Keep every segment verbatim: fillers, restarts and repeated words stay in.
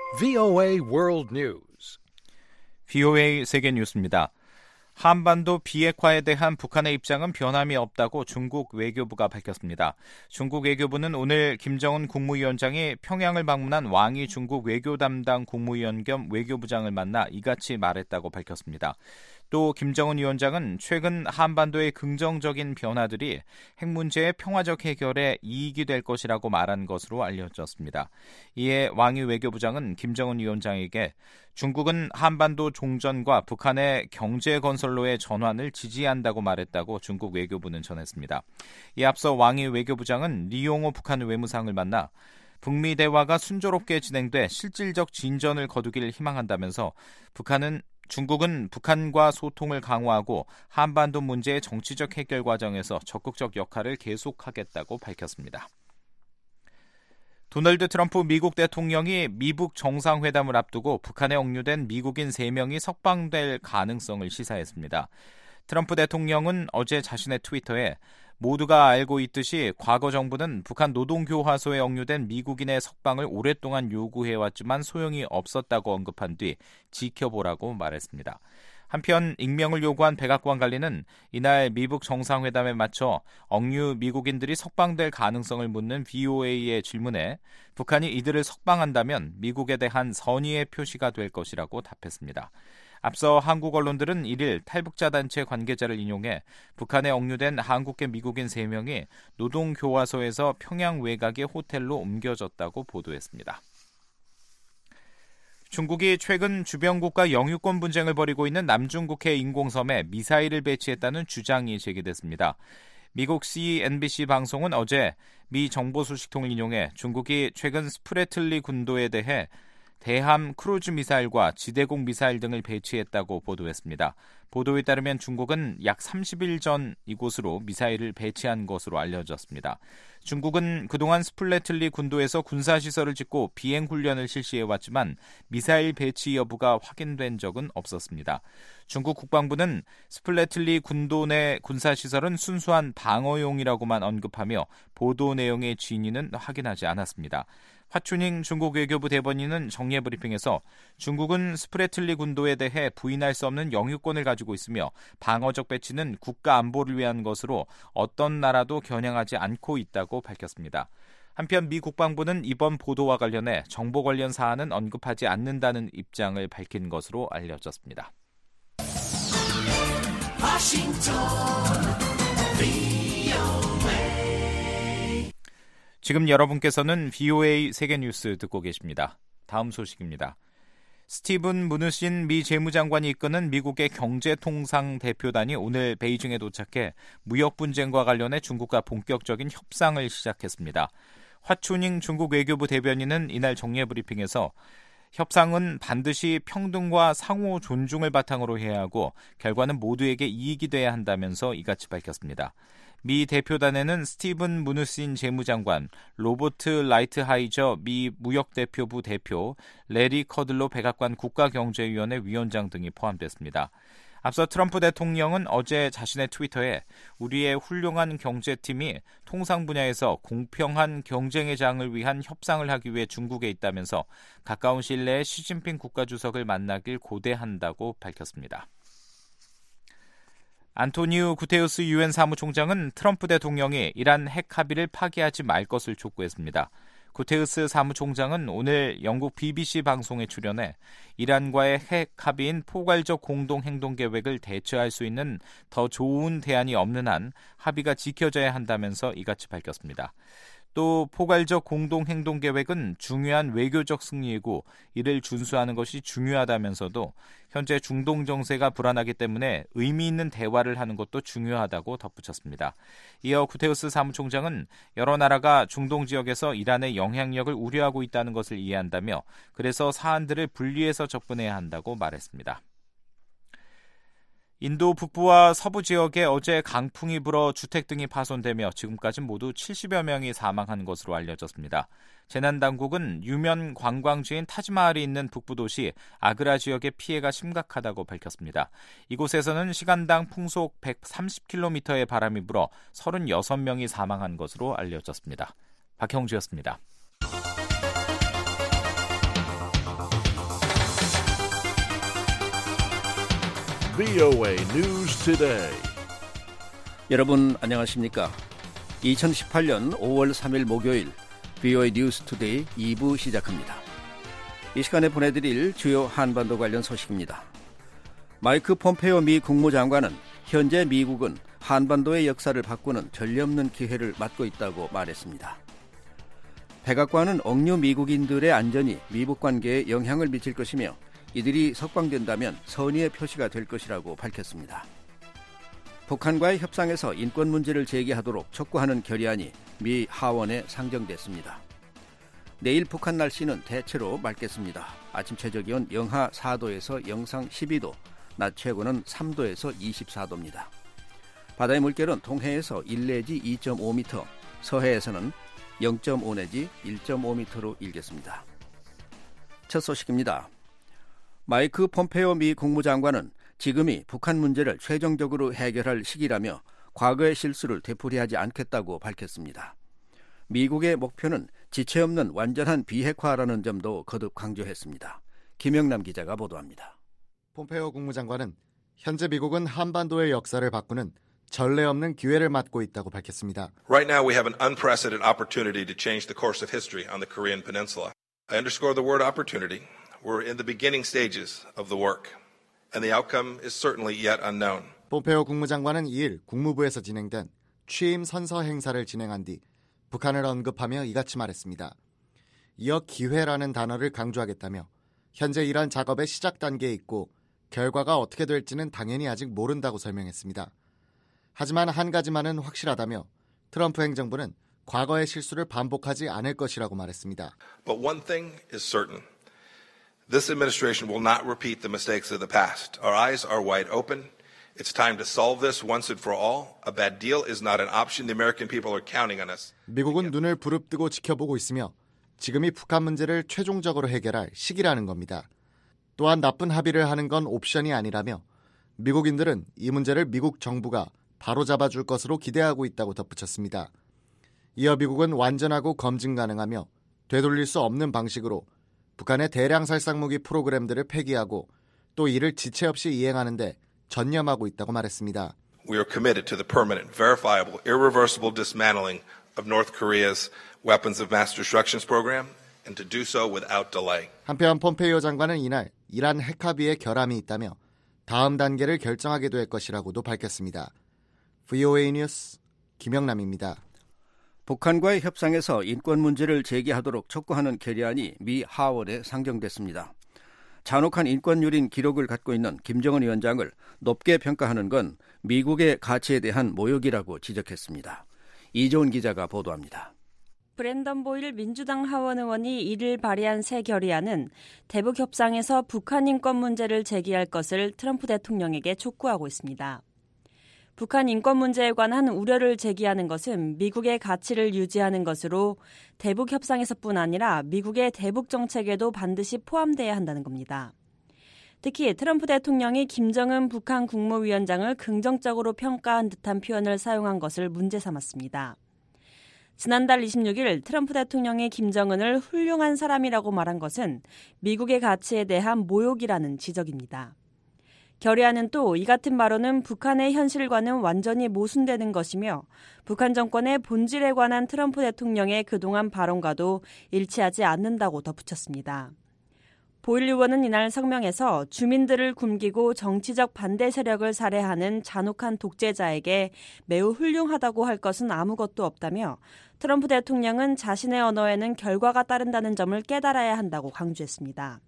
브이오에이 World News. 브이오에이 세계 뉴스입니다. 한반도 비핵화에 대한 북한의 입장은 변함이 없다고 중국 외교부가 밝혔습니다. 중국 외교부는 오늘 김정은 국무위원장이 평양을 방문한 왕이 중국 외교 담당 국무위원 겸 외교부장을 만나 이같이 말했다고 밝혔습니다. 또 김정은 위원장은 최근 한반도의 긍정적인 변화들이 핵 문제의 평화적 해결에 이익이 될 것이라고 말한 것으로 알려졌습니다. 이에 왕이 외교부장은 김정은 위원장에게 중국은 한반도 종전과 북한의 경제 건설로의 전환을 지지한다고 말했다고 중국 외교부는 전했습니다. 이에 앞서 왕이 외교부장은 리용호 북한 외무상을 만나 북미 대화가 순조롭게 진행돼 실질적 진전을 거두길 희망한다면서 북한은 중국은 북한과 소통을 강화하고 한반도 문제의 정치적 해결 과정에서 적극적 역할을 계속하겠다고 밝혔습니다. 도널드 트럼프 미국 대통령이 미북 정상회담을 앞두고 북한에 억류된 미국인 세 명이 석방될 가능성을 시사했습니다. 트럼프 대통령은 어제 자신의 트위터에 모두가 알고 있듯이 과거 정부는 북한 노동교화소에 억류된 미국인의 석방을 오랫동안 요구해왔지만 소용이 없었다고 언급한 뒤 지켜보라고 말했습니다. 한편 익명을 요구한 백악관 관리는 이날 미북 정상회담에 맞춰 억류 미국인들이 석방될 가능성을 묻는 브이오에이의 질문에 북한이 이들을 석방한다면 미국에 대한 선의의 표시가 될 것이라고 답했습니다. 앞서 한국 언론들은 일일 탈북자 단체 관계자를 인용해 북한에 억류된 한국계 미국인 세 명이 노동교화소에서 평양 외곽의 호텔로 옮겨졌다고 보도했습니다. 중국이 최근 주변 국가 영유권 분쟁을 벌이고 있는 남중국해 인공섬에 미사일을 배치했다는 주장이 제기됐습니다. 미국 씨엔비씨 방송은 어제 미 정보소식통을 인용해 중국이 최근 스프래틀리 군도에 대해 대함 크루즈 미사일과 지대공 미사일 등을 배치했다고 보도했습니다. 보도에 따르면 중국은 약 삼십 일 전 이곳으로 미사일을 배치한 것으로 알려졌습니다. 중국은 그동안 스플래틀리 군도에서 군사시설을 짓고 비행훈련을 실시해왔지만 미사일 배치 여부가 확인된 적은 없었습니다. 중국 국방부는 스플래틀리 군도 내 군사시설은 순수한 방어용이라고만 언급하며 보도 내용의 진위는 확인하지 않았습니다. 화춘잉 중국 외교부 대변인은 정례 브리핑에서 중국은 스프래틀리 군도에 대해 부인할 수 없는 영유권을 가지고 있으며 방어적 배치는 국가 안보를 위한 것으로 어떤 나라도 겨냥하지 않고 있다고 밝혔습니다. 한편 미 국방부는 이번 보도와 관련해 정보 관련 사안은 언급하지 않는다는 입장을 밝힌 것으로 알려졌습니다. 지금 여러분께서는 브이오에이 세계뉴스 듣고 계십니다. 다음 소식입니다. 스티븐 무누신 미 재무장관이 이끄는 미국의 경제통상 대표단이 오늘 베이징에 도착해 무역 분쟁과 관련해 중국과 본격적인 협상을 시작했습니다. 화춘잉 중국 외교부 대변인은 이날 정례 브리핑에서 협상은 반드시 평등과 상호 존중을 바탕으로 해야 하고 결과는 모두에게 이익이 돼야 한다면서 이같이 밝혔습니다. 미 대표단에는 스티븐 무누신 재무장관, 로버트 라이트하이저 미 무역대표부 대표, 레리 커들로 백악관 국가경제위원회 위원장 등이 포함됐습니다. 앞서 트럼프 대통령은 어제 자신의 트위터에 우리의 훌륭한 경제팀이 통상 분야에서 공평한 경쟁의 장을 위한 협상을 하기 위해 중국에 있다면서 가까운 시일 내에 시진핑 국가주석을 만나길 고대한다고 밝혔습니다. 안토니우 구테우스 유엔 사무총장은 트럼프 대통령이 이란 핵 합의를 파기하지 말 것을 촉구했습니다. 구테우스 사무총장은 오늘 영국 비비씨 방송에 출연해 이란과의 핵 합의인 포괄적 공동행동계획을 대처할 수 있는 더 좋은 대안이 없는 한 합의가 지켜져야 한다면서 이같이 밝혔습니다. 또 포괄적 공동행동계획은 중요한 외교적 승리이고 이를 준수하는 것이 중요하다면서도 현재 중동 정세가 불안하기 때문에 의미 있는 대화를 하는 것도 중요하다고 덧붙였습니다. 이어 구테우스 사무총장은 여러 나라가 중동 지역에서 이란의 영향력을 우려하고 있다는 것을 이해한다며 그래서 사안들을 분리해서 접근해야 한다고 말했습니다. 인도 북부와 서부 지역에 어제 강풍이 불어 주택 등이 파손되며 지금까지 모두 칠십여 명이 사망한 것으로 알려졌습니다. 재난당국은 유명 관광지인 타지마할이 있는 북부 도시 아그라 지역의 피해가 심각하다고 밝혔습니다. 이곳에서는 시간당 풍속 백삼십 킬로미터의 바람이 불어 서른여섯 명이 사망한 것으로 알려졌습니다. 박형주였습니다. 브이오에이 News Today. 여러분 안녕하십니까? 이천십팔년 오월 삼일 목요일 브이오에이 뉴스 투데이 이 부 시작합니다. 이 시간에 보내드릴 주요 한반도 관련 소식입니다. 마이크 폼페이오 미 국무장관은 현재 미국은 한반도의 역사를 바꾸는 전례없는 기회를 맞고 있다고 말했습니다. 백악관은 억류 미국인들의 안전이 미북 관계에 영향을 미칠 것이며 이들이 석방된다면 선의의 표시가 될 것이라고 밝혔습니다. 북한과의 협상에서 인권 문제를 제기하도록 촉구하는 결의안이 미 하원에 상정됐습니다. 내일 북한 날씨는 대체로 맑겠습니다. 아침 최저기온 영하 사 도에서 영상 십이 도, 낮 최고는 삼 도에서 이십사 도입니다. 바다의 물결은 동해에서 일 내지 이 점 오 미터, 서해에서는 영 점 오 내지 일 점 오 미터로 일겠습니다. 첫 소식입니다. 마이크 폼페이오 미 국무장관은 지금이 북한 문제를 최종적으로 해결할 시기라며 과거의 실수를 되풀이하지 않겠다고 밝혔습니다. 미국의 목표는 지체 없는 완전한 비핵화라는 점도 거듭 강조했습니다. 김영남 기자가 보도합니다. 폼페이오 국무장관은 현재 미국은 한반도의 역사를 바꾸는 전례 없는 기회를 맞고 있다고 밝혔습니다. Right now we have an unprecedented opportunity to change the course of history on the Korean Peninsula. I underscore the word opportunity. We're in the beginning stages of the work. And the outcome is certainly yet unknown. 폼페이오 국무장관은 이일 국무부에서 진행된 취임 선서 행사를 진행한 뒤 북한을 언급하며 이같이 말했습니다. 이어 기회라는 단어를 강조하겠다며 현재 이런 작업의 시작 단계에 있고 결과가 어떻게 될지는 당연히 아직 모른다고 설명했습니다. 하지만 한 가지만은 확실하다며 트럼프 행정부는 과거의 실수를 반복하지 않을 것이라고 말했습니다. But one thing is certain. This administration will not repeat the mistakes of the past. Our eyes are wide open. It's time to solve this once and for all. A bad deal is not an option. The American people are counting on us. 미국은 눈을 부릅뜨고 지켜보고 있으며 지금이 북한 문제를 최종적으로 해결할 시기라는 겁니다. 또한 나쁜 합의를 하는 건 옵션이 아니라며 미국인들은 이 문제를 미국 정부가 바로잡아줄 것으로 기대하고 있다고 덧붙였습니다. 이어 미국은 완전하고 검증 가능하며 되돌릴 수 없는 방식으로 북한의 대량 살상무기 프로그램들을 폐기하고 또 이를 지체 없이 이행하는 데 전념하고 있다고 말했습니다. We are committed to the permanent, verifiable, irreversible dismantling of North Korea's weapons of mass destruction program and to do so without delay. 한편 폼페이오 장관은 이날 이란 핵 합의에 결함이 있다며 다음 단계를 결정하게 될 것이라고도 밝혔습니다. 브이오에이 뉴스 김영남입니다. 북한과의 협상에서 인권 문제를 제기하도록 촉구하는 결의안이 미 하원에 상정됐습니다. 잔혹한 인권 유린 기록을 갖고 있는 김정은 위원장을 높게 평가하는 건 미국의 가치에 대한 모욕이라고 지적했습니다. 이조은 기자가 보도합니다. 브랜던 보일 민주당 하원 의원이 이일 발의한 새 결의안은 대북 협상에서 북한 인권 문제를 제기할 것을 트럼프 대통령에게 촉구하고 있습니다. 북한 인권 문제에 관한 우려를 제기하는 것은 미국의 가치를 유지하는 것으로 대북 협상에서뿐 아니라 미국의 대북 정책에도 반드시 포함돼야 한다는 겁니다. 특히 트럼프 대통령이 김정은 북한 국무위원장을 긍정적으로 평가한 듯한 표현을 사용한 것을 문제 삼았습니다. 지난달 이십육일 트럼프 대통령이 김정은을 훌륭한 사람이라고 말한 것은 미국의 가치에 대한 모욕이라는 지적입니다. 결의안은 또 이 같은 발언은 북한의 현실과는 완전히 모순되는 것이며 북한 정권의 본질에 관한 트럼프 대통령의 그동안 발언과도 일치하지 않는다고 덧붙였습니다. 보일 의원은 이날 성명에서 주민들을 굶기고 정치적 반대 세력을 살해하는 잔혹한 독재자에게 매우 훌륭하다고 할 것은 아무것도 없다며 트럼프 대통령은 자신의 언어에는 결과가 따른다는 점을 깨달아야 한다고 강조했습니다.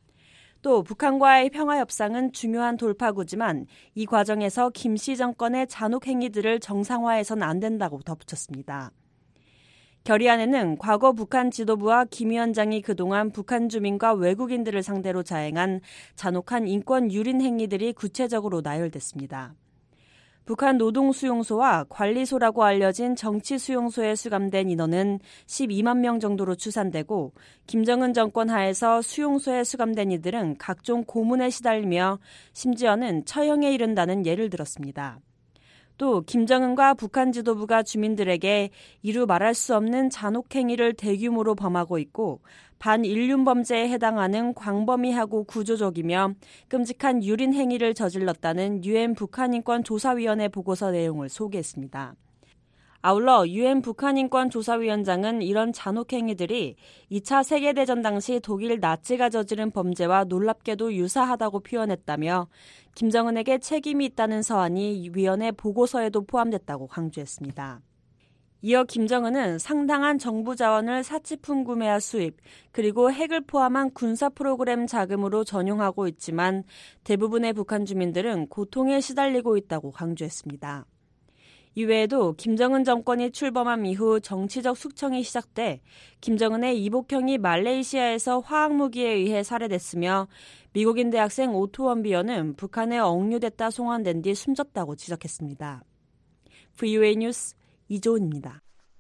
또 북한과의 평화협상은 중요한 돌파구지만 이 과정에서 김씨 정권의 잔혹 행위들을 정상화해서는 안 된다고 덧붙였습니다. 결의안에는 과거 북한 지도부와 김 위원장이 그동안 북한 주민과 외국인들을 상대로 자행한 잔혹한 인권 유린 행위들이 구체적으로 나열됐습니다. 북한 노동수용소와 관리소라고 알려진 정치수용소에 수감된 인원은 십이만 명 정도로 추산되고 김정은 정권 하에서 수용소에 수감된 이들은 각종 고문에 시달리며 심지어는 처형에 이른다는 예를 들었습니다. 또 김정은과 북한 지도부가 주민들에게 이루 말할 수 없는 잔혹행위를 대규모로 범하고 있고 반인륜 범죄에 해당하는 광범위하고 구조적이며 끔찍한 유린 행위를 저질렀다는 유엔 북한인권조사위원회 보고서 내용을 소개했습니다. 아울러 유엔 북한인권조사위원장은 이런 잔혹행위들이 이 차 세계대전 당시 독일 나치가 저지른 범죄와 놀랍게도 유사하다고 표현했다며 김정은에게 책임이 있다는 서한이 위원회 보고서에도 포함됐다고 강조했습니다. 이어 김정은은 상당한 정부 자원을 사치품 구매와 수입, 그리고 핵을 포함한 군사 프로그램 자금으로 전용하고 있지만 대부분의 북한 주민들은 고통에 시달리고 있다고 강조했습니다. 이외에도 김정은 정권이 출범한 이후 정치적 숙청이 시작돼 김정은의 이복형이 말레이시아에서 화학무기에 의해 살해됐으며 미국인 대학생 오토원 비어는 북한에 억류됐다 송환된 뒤 숨졌다고 지적했습니다. 브이오에이 뉴스 이조은입니다.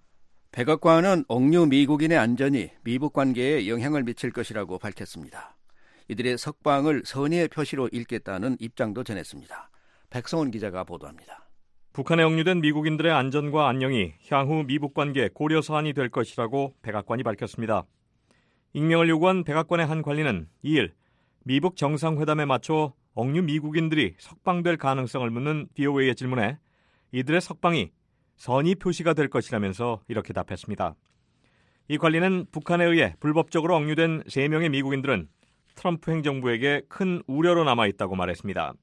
백악관은 억류 미국인의 안전이 미북 관계에 영향을 미칠 것이라고 밝혔습니다. 이들의 석방을 선의의 표시로 읽겠다는 입장도 전했습니다. 백성원 기자가 보도합니다. 북한에 억류된 미국인들의 안전과 안녕이 향후 미북 관계 고려 사안이 될 것이라고 백악관이 밝혔습니다. 익명을 요구한 백악관의 한 관리는 이일 미북 정상회담에 맞춰 억류 미국인들이 석방될 가능성을 묻는 브이오에이의 질문에 이들의 석방이 선의 표시가 될 것이라면서 이렇게 답했습니다. 이 관리는 북한에 의해 불법적으로 억류된 세 명의 미국인들은 트럼프 행정부에게 큰 우려로 남아있다고 말했습니다.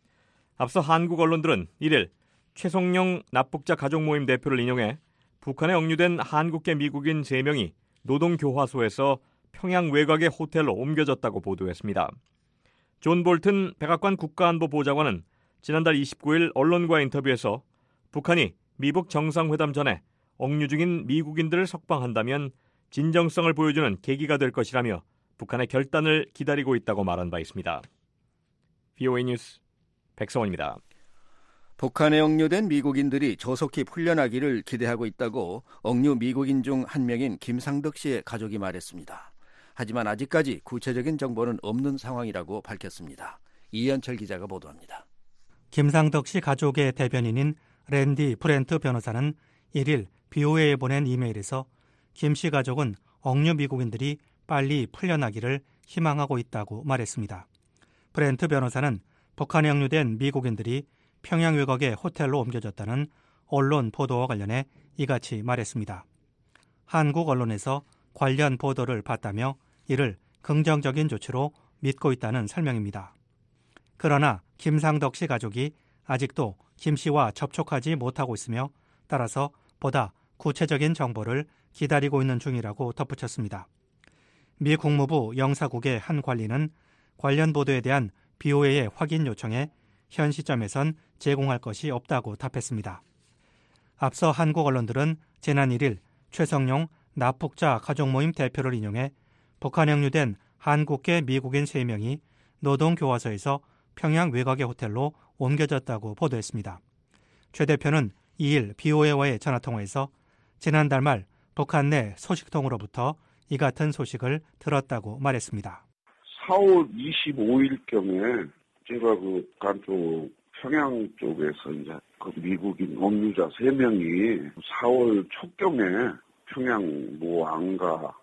앞서 한국 언론들은 이일 최성룡 납북자 가족 모임 대표를 인용해 북한에 억류된 한국계 미국인 세 명이 노동교화소에서 평양 외곽의 호텔로 옮겨졌다고 보도했습니다. 존 볼튼 백악관 국가안보보좌관은 지난달 이십구일 언론과 인터뷰에서 북한이 미북 정상회담 전에 억류 중인 미국인들을 석방한다면 진정성을 보여주는 계기가 될 것이라며 북한의 결단을 기다리고 있다고 말한 바 있습니다. 브이오에이 뉴스 백성원입니다. 북한에 억류된 미국인들이 조속히 풀려나기를 기대하고 있다고 억류 미국인 중 한 명인 김상덕 씨의 가족이 말했습니다. 하지만 아직까지 구체적인 정보는 없는 상황이라고 밝혔습니다. 이현철 기자가 보도합니다. 김상덕 씨 가족의 대변인인 랜디 프렌트 변호사는 일일 브이오에이에 보낸 이메일에서 김 씨 가족은 억류 미국인들이 빨리 풀려나기를 희망하고 있다고 말했습니다. 프렌트 변호사는 북한에 억류된 미국인들이 평양 외곽의 호텔로 옮겨졌다는 언론 보도와 관련해 이같이 말했습니다. 한국 언론에서 관련 보도를 봤다며 이를 긍정적인 조치로 믿고 있다는 설명입니다. 그러나 김상덕 씨 가족이 아직도 김 씨와 접촉하지 못하고 있으며 따라서 보다 구체적인 정보를 기다리고 있는 중이라고 덧붙였습니다. 미 국무부 영사국의 한 관리는 관련 보도에 대한 브이오에이의 확인 요청에 현 시점에선 제공할 것이 없다고 답했습니다. 앞서 한국 언론들은 지난 일일 최성룡 납북자 가족모임 대표를 인용해 북한에 억류된 한국계 미국인 세 명이 노동교화소에서 평양 외곽의 호텔로 옮겨졌다고 보도했습니다. 최 대표는 이일 브이오에이와의 전화통화에서 지난달 말 북한 내 소식통으로부터 이 같은 소식을 들었다고 말했습니다. 사월 이십오일경에 제가 그 북한 쪽 평양 쪽에서 이제 그 미국인 억류자 세 명이 사월 초경에 평양 뭐 안가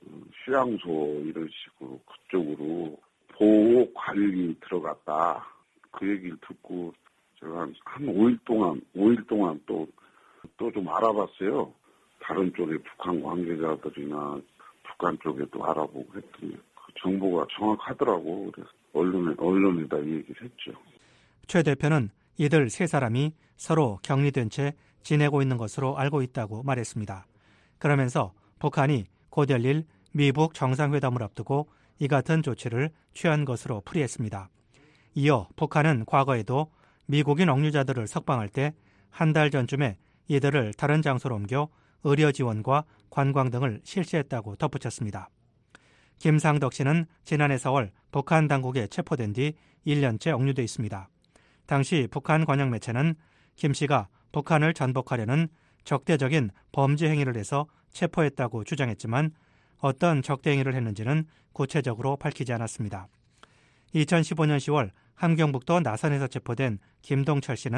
휴양소 이런 식으로 그쪽으로 보호 관리 들어갔다. 그 얘기를 듣고 제가 한 오일 동안 오일 동안 또 또 좀 알아봤어요. 다른 쪽에 북한 관계자들이나 북한 쪽에도 알아보고 했더니 그 정보가 정확하더라고. 그래서 언론에 언론에다 얘기를 했죠. 최 대표는 이들 세 사람이 서로 격리된 채 지내고 있는 것으로 알고 있다고 말했습니다. 그러면서 북한이 곧 열릴 미북 정상회담을 앞두고 이 같은 조치를 취한 것으로 풀이했습니다. 이어 북한은 과거에도 미국인 억류자들을 석방할 때 한 달 전쯤에 이들을 다른 장소로 옮겨 의료 지원과 관광 등을 실시했다고 덧붙였습니다. 김상덕 씨는 지난해 사월 북한 당국에 체포된 뒤 일 년째 억류돼 있습니다. 당시 북한 관영 매체는 김 씨가 북한을 전복하려는 적대적인 범죄 행위를 해서 체포했다고 주장했지만 어떤 적대 행위를 했는지는 구체적으로 밝히지 않았습니다. 이천십오년 시월 함경북도 나선에서 체포된 김동철 씨는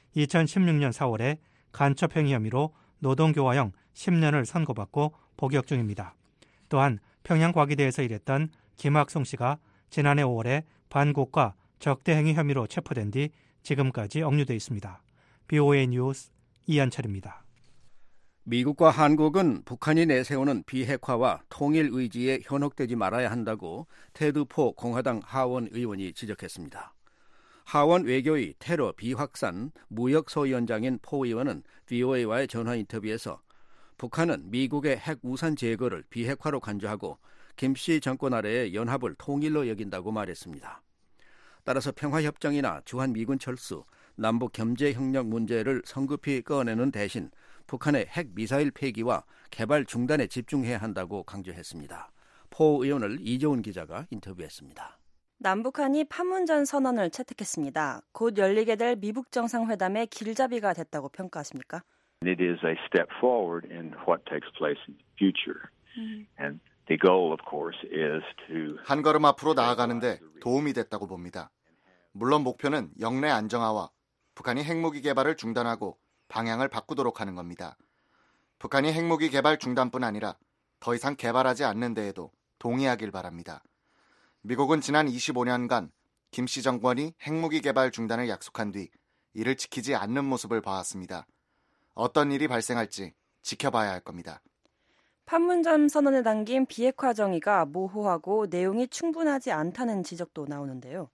이천십육년 사월에 간첩행위 혐의로 노동교화형 십 년을 선고받고 복역 중입니다. 또한 평양과기대에서 일했던 김학송 씨가 지난해 오월에 반국가 적대행위 혐의로 체포된 뒤 지금까지 억류돼 있습니다. 비오에이 뉴스 이한철입니다. 미국과 한국은 북한이 내세우는 비핵화와 통일 의지에 현혹되지 말아야 한다고 테드 포 공화당 하원 의원이 지적했습니다. 하원 외교위 테러 비확산 무역 소위원장인 포 의원은 브이오에이와의 전화 인터뷰에서 북한은 미국의 핵 우산 제거를 비핵화로 간주하고 김씨 정권 아래의 연합을 통일로 여긴다고 말했습니다. 따라서 평화협정이나 주한미군 철수, 남북 경제협력 문제를 성급히 꺼내는 대신 북한의 핵 미사일 폐기와 개발 중단에 집중해야 한다고 강조했습니다. 포 의원을 이재훈 기자가 인터뷰했습니다. 남북한이 판문점 선언을 채택했습니다. 곧 열리게 될 미북 정상회담의 길잡이가 됐다고 평가하십니까? It is a step forward in what takes place in the future. And the goal, of course, is to 한 걸음 앞으로 나아가는데 도움이 됐다고 봅니다. 물론 목표는 영내 안정화와 북한이 핵무기 개발을 중단하고 방향을 바꾸도록 하는 겁니다. 북한이 핵무기 개발 중단뿐 아니라 더 이상 개발하지 않는 데에도 동의하길 바랍니다. 미국은 지난 이십오년간 김씨 정권이 핵무기 개발 중단을 약속한 뒤 이를 지키지 않는 모습을 봐왔습니다. 어떤 일이 발생할지 지켜봐야 할 겁니다. 판문점 선언에 담긴 비핵화 정의가 모호하고 내용이 충분하지 않다는 지적도 나오는데요.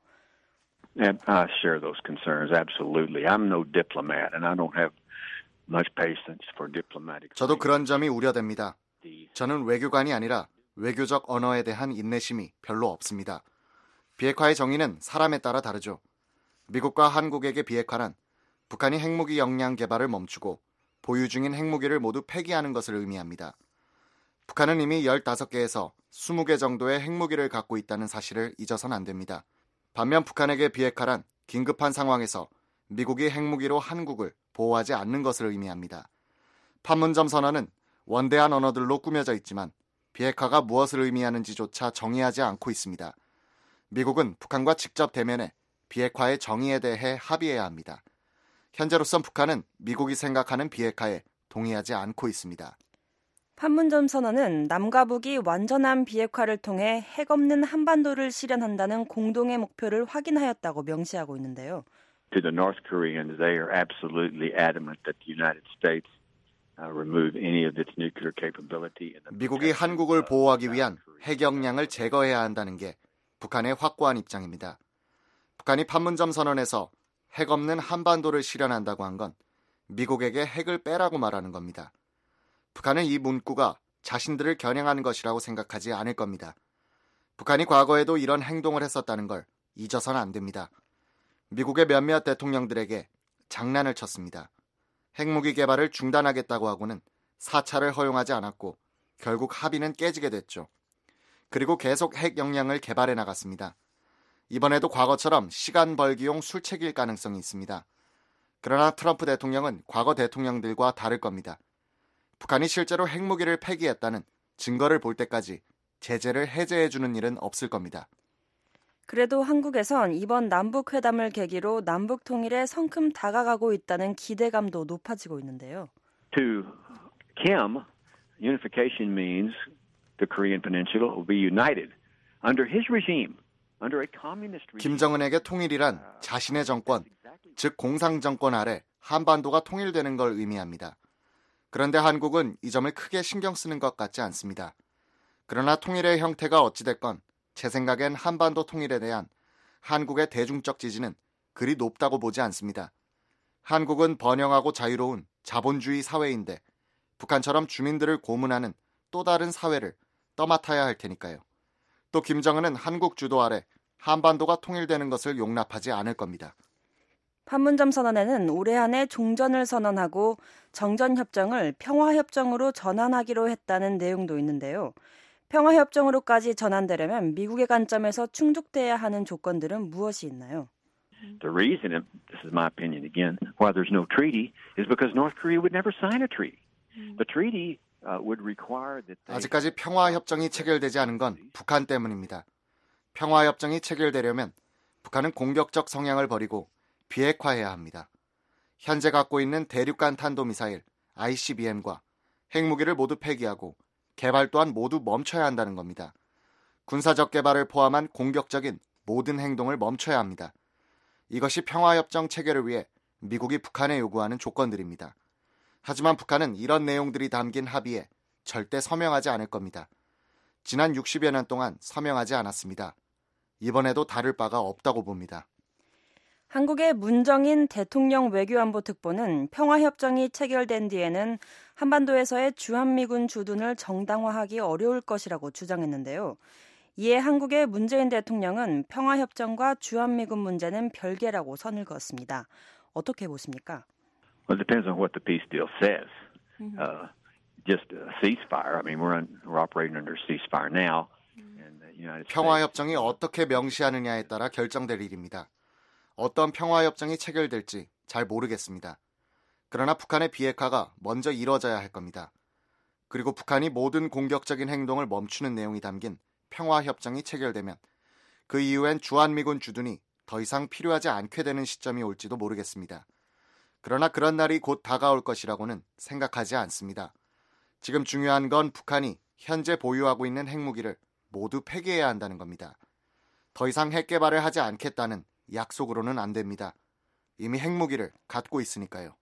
I share those concerns. Absolutely. I'm no diplomat and I don't have much patience for diplomatic. 저도 그런 점이 우려됩니다. 저는 외교관이 아니라 외교적 언어에 대한 인내심이 별로 없습니다. 비핵화의 정의는 사람에 따라 다르죠. 미국과 한국에게 비핵화란 북한이 핵무기 역량 개발을 멈추고 보유 중인 핵무기를 모두 폐기하는 것을 의미합니다. 북한은 이미 열다섯 개에서 스무 개 정도의 핵무기를 갖고 있다는 사실을 잊어서는 안 됩니다. 반면 북한에게 비핵화란 긴급한 상황에서 미국이 핵무기로 한국을 보호하지 않는 것을 의미합니다. 판문점 선언은 원대한 언어들로 꾸며져 있지만 비핵화가 무엇을 의미하는지조차 정의하지 않고 있습니다. 미국은 북한과 직접 대면해 비핵화의 정의에 대해 합의해야 합니다. 현재로선 북한은 미국이 생각하는 비핵화에 동의하지 않고 있습니다. 판문점 선언은 남과 북이 완전한 비핵화를 통해 핵 없는 한반도를 실현한다는 공동의 목표를 확인하였다고 명시하고 있는데요. To the North Koreans, they are absolutely adamant that the United States uh, remove any of its nuclear capability. 미국이 한국을 보호하기 위한 핵 역량을 제거해야 한다는 게 북한의 확고한 입장입니다. 북한이 판문점 선언에서 핵 없는 한반도를 실현한다고 한 건 미국에게 핵을 빼라고 말하는 겁니다. 북한은 이 문구가 자신들을 겨냥하는 것이라고 생각하지 않을 겁니다. 북한이 과거에도 이런 행동을 했었다는 걸 잊어서는 안 됩니다. 미국의 몇몇 대통령들에게 장난을 쳤습니다. 핵무기 개발을 중단하겠다고 하고는 사찰을 허용하지 않았고 결국 합의는 깨지게 됐죠. 그리고 계속 핵 역량을 개발해 나갔습니다. 이번에도 과거처럼 시간 벌기용 술책일 가능성이 있습니다. 그러나 트럼프 대통령은 과거 대통령들과 다를 겁니다. 북한이 실제로 핵무기를 폐기했다는 증거를 볼 때까지 제재를 해제해주는 일은 없을 겁니다. 그래도 한국에선 이번 남북회담을 계기로 남북 통일에 성큼 다가가고 있다는 기대감도 높아지고 있는데요. To Kim, unification means the Korean Peninsula will be united under his regime. 김정은에게 통일이란 자신의 정권, 즉 공상정권 아래 한반도가 통일되는 걸 의미합니다. 그런데 한국은 이 점을 크게 신경 쓰는 것 같지 않습니다. 그러나 통일의 형태가 어찌됐건 제 생각엔 한반도 통일에 대한 한국의 대중적 지지는 그리 높다고 보지 않습니다. 한국은 번영하고 자유로운 자본주의 사회인데 북한처럼 주민들을 고문하는 또 다른 사회를 떠맡아야 할 테니까요. 또 김정은은 한국 주도 아래 한반도가 통일되는 것을 용납하지 않을 겁니다. 판문점 선언에는 올해 안에 종전을 선언하고 정전협정을 평화협정으로 전환하기로 했다는 내용도 있는데요. 평화협정으로까지 전환되려면 미국의 관점에서 충족돼야 하는 조건들은 무엇이 있나요? The reason, this is my opinion again, why there's no treaty is because North Korea would never sign a treaty. The treaty uh, would require that they... 아직까지 평화협정이 체결되지 않은 건 북한 때문입니다. 평화협정이 체결되려면 북한은 공격적 성향을 버리고 비핵화해야 합니다. 현재 갖고 있는 대륙간 탄도미사일 아이씨비엠과 핵무기를 모두 폐기하고 개발 또한 모두 멈춰야 한다는 겁니다. 군사적 개발을 포함한 공격적인 모든 행동을 멈춰야 합니다. 이것이 평화협정 체결을 위해 미국이 북한에 요구하는 조건들입니다. 하지만 북한은 이런 내용들이 담긴 합의에 절대 서명하지 않을 겁니다. 지난 육십여 년 동안 서명하지 않았습니다. 이번에도 다를 바가 없다고 봅니다. 한국의 문정인 대통령 외교안보 특보는 평화협정이 체결된 뒤에는 한반도에서의 주한미군 주둔을 정당화하기 어려울 것이라고 주장했는데요. 이에 한국의 문재인 대통령은 평화협정과 주한미군 문제는 별개라고 선을 그었습니다. 어떻게 보십니까? Well, it depends on what the peace deal says. Mm-hmm. Uh, just a ceasefire. I mean, we're, on, we're operating under ceasefire now. And the United States. 평화협정이 어떻게 명시하느냐에 따라 결정될 일입니다. 어떤 평화협정이 체결될지 잘 모르겠습니다. 그러나 북한의 비핵화가 먼저 이뤄져야 할 겁니다. 그리고 북한이 모든 공격적인 행동을 멈추는 내용이 담긴 평화협정이 체결되면 그 이후엔 주한미군 주둔이 더 이상 필요하지 않게 되는 시점이 올지도 모르겠습니다. 그러나 그런 날이 곧 다가올 것이라고는 생각하지 않습니다. 지금 중요한 건 북한이 현재 보유하고 있는 핵무기를 모두 폐기해야 한다는 겁니다. 더 이상 핵 개발을 하지 않겠다는 약속으로는 안 됩니다. 이미 핵무기를 갖고 있으니까요.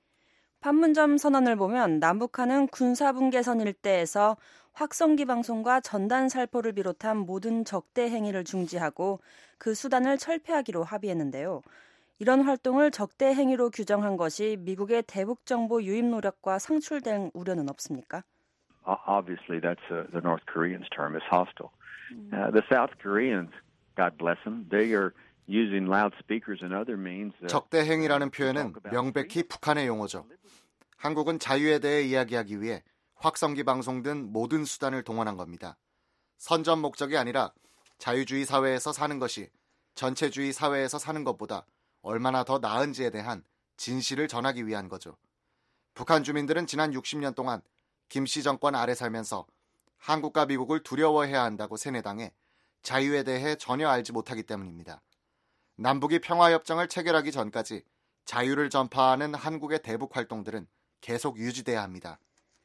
판문점 선언을 보면 남북한은 군사분계선 일대에서 확성기 방송과 전단 살포를 비롯한 모든 적대 행위를 중지하고 그 수단을 철폐하기로 합의했는데요. 이런 활동을 적대 행위로 규정한 것이 미국의 대북 정보 유입 노력과 상충될 우려는 없습니까? Obviously, that's uh, the North Koreans' term is hostile. Uh, the South Koreans, God bless them, they are using loudspeakers and other means. Uh, 적대 행위라는 표현은 명백히 북한의 용어죠. 한국은 자유에 대해 이야기하기 위해 확성기 방송 등 모든 수단을 동원한 겁니다. 선전 목적이 아니라 자유주의 사회에서 사는 것이 전체주의 사회에서 사는 것보다 얼마나 더 나은지에 대한 진실을 전하기 위한 거죠. 북한 주민들은 지난 육십 년 동안 김씨 정권 아래 살면서 한국과 미국을 두려워해야 한다고 세뇌당해 자유에 대해 전혀 알지 못하기 때문입니다. 남북이 평화협정을 체결하기 전까지 자유를 전파하는 한국의 대북 활동들은 계속 유지돼야 합니다.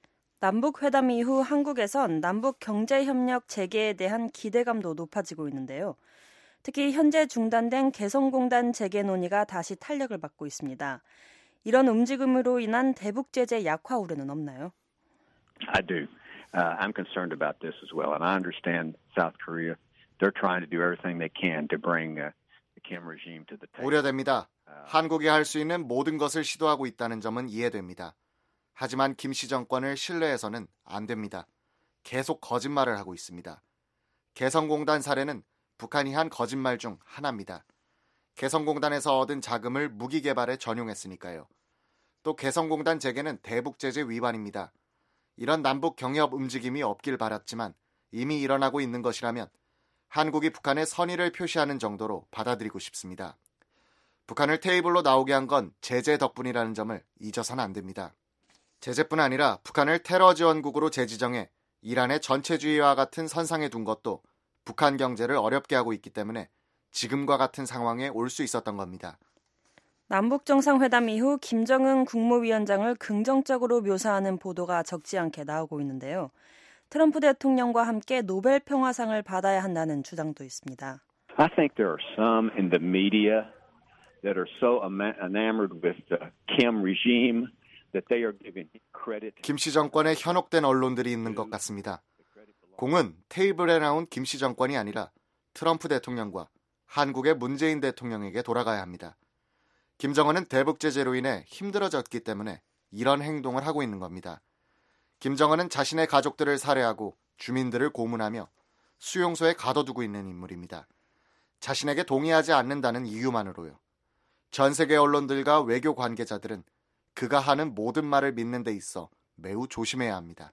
남북회담 이후 한국에선 남북 경제협력 재개에 대한 기대감도 높아지고 있는데요. 특히 현재 중단된 개성공단 재개 논의가 다시 탄력을 받고 있습니다. 이런 움직임으로 인한 대북 제재 약화 우려는 없나요? I do. Uh, I'm concerned about this as well, and I understand South Korea. They're trying to do everything they can to bring uh, the Kim regime to the table. 우려됩니다. 한국이 할 수 있는 모든 것을 시도하고 있다는 점은 이해됩니다. 하지만 김씨 정권을 신뢰해서는 안 됩니다. 계속 거짓말을 하고 있습니다. 개성공단 사례는 북한이 한 거짓말 중 하나입니다. 개성공단에서 얻은 자금을 무기 개발에 전용했으니까요. 또 개성공단 재개는 대북 제재 위반입니다. 이런 남북 경협 움직임이 없길 바랐지만 이미 일어나고 있는 것이라면 한국이 북한의 선의를 표시하는 정도로 받아들이고 싶습니다. 북한을 테이블로 나오게 한 건 제재 덕분이라는 점을 잊어서는 안 됩니다. 제재뿐 아니라 북한을 테러 지원국으로 재지정해 이란의 전체주의와 같은 선상에 둔 것도 북한 경제를 어렵게 하고 있기 때문에 지금과 같은 상황에 올 수 있었던 겁니다. 남북 정상회담 이후 김정은 국무위원장을 긍정적으로 묘사하는 보도가 적지 않게 나오고 있는데요. 트럼프 대통령과 함께 노벨 평화상을 받아야 한다는 주장도 있습니다. I think there are some in the media that are so enamored with the Kim regime that they are giving credit. 김씨 정권에 현혹된 언론들이 있는 것 같습니다. 공은 테이블에 나온 김씨 정권이 아니라 트럼프 대통령과 한국의 문재인 대통령에게 돌아가야 합니다. 김정은은 대북 제재로 인해 힘들어졌기 때문에 이런 행동을 하고 있는 겁니다. 김정은은 자신의 가족들을 살해하고 주민들을 고문하며 수용소에 가둬두고 있는 인물입니다. 자신에게 동의하지 않는다는 이유만으로요. 전 세계 언론들과 외교 관계자들은 그가 하는 모든 말을 믿는 데 있어 매우 조심해야 합니다.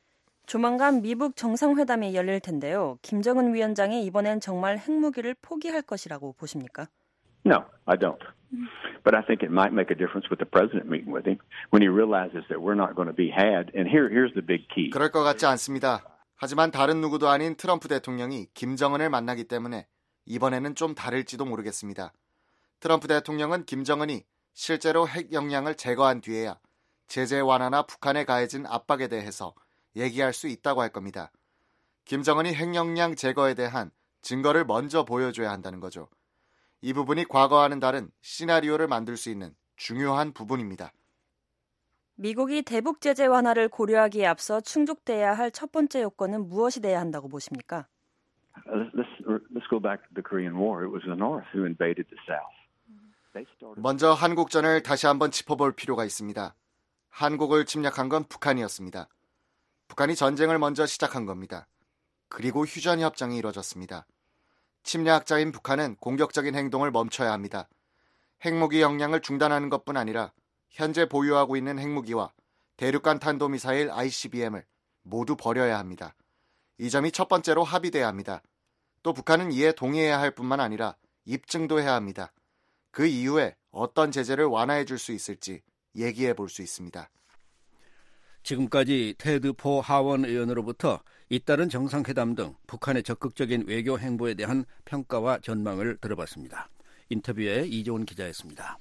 조만간 미북 정상회담이 열릴 텐데요. 김정은 위원장이 이번엔 정말 핵무기를 포기할 것이라고 보십니까? No, I don't. But I think it might make a difference with the president meeting with him when he realizes that we're not going to be had. And here, here's the big key. 그럴 것 같지 않습니다. 하지만 다른 누구도 아닌 트럼프 대통령이 김정은을 만나기 때문에 이번에는 좀 다를지도 모르겠습니다. 트럼프 대통령은 김정은이 실제로 핵 역량을 제거한 뒤에야 제재 완화나 북한에 가해진 압박에 대해서 얘기할 수 있다고 할 겁니다. 김정은이 핵 역량 제거에 대한 증거를 먼저 보여줘야 한다는 거죠. 이 부분이 과거와는 다른 시나리오를 만들 수 있는 중요한 부분입니다. 미국이 대북 제재 완화를 고려하기에 앞서 충족돼야 할 첫 번째 요건은 무엇이 돼야 한다고 보십니까? Let's, let's go back to the Korean War. It was the North who invaded the South. 먼저 한국전을 다시 한번 짚어볼 필요가 있습니다. 한국을 침략한 건 북한이었습니다. 북한이 전쟁을 먼저 시작한 겁니다. 그리고 휴전협정이 이뤄졌습니다. 침략자인 북한은 공격적인 행동을 멈춰야 합니다. 핵무기 역량을 중단하는 것뿐 아니라 현재 보유하고 있는 핵무기와 대륙간 탄도미사일 아이씨비엠을 모두 버려야 합니다. 이 점이 첫 번째로 합의돼야 합니다. 또 북한은 이에 동의해야 할 뿐만 아니라 입증도 해야 합니다. 그 이후에 어떤 제재를 완화해 줄 수 있을지 얘기해 볼 수 있습니다. 지금까지 테드 포 하원 의원으로부터 잇따른 정상회담 등 북한의 적극적인 외교 행보에 대한 평가와 전망을 들어봤습니다. 인터뷰에 이종훈 기자였습니다.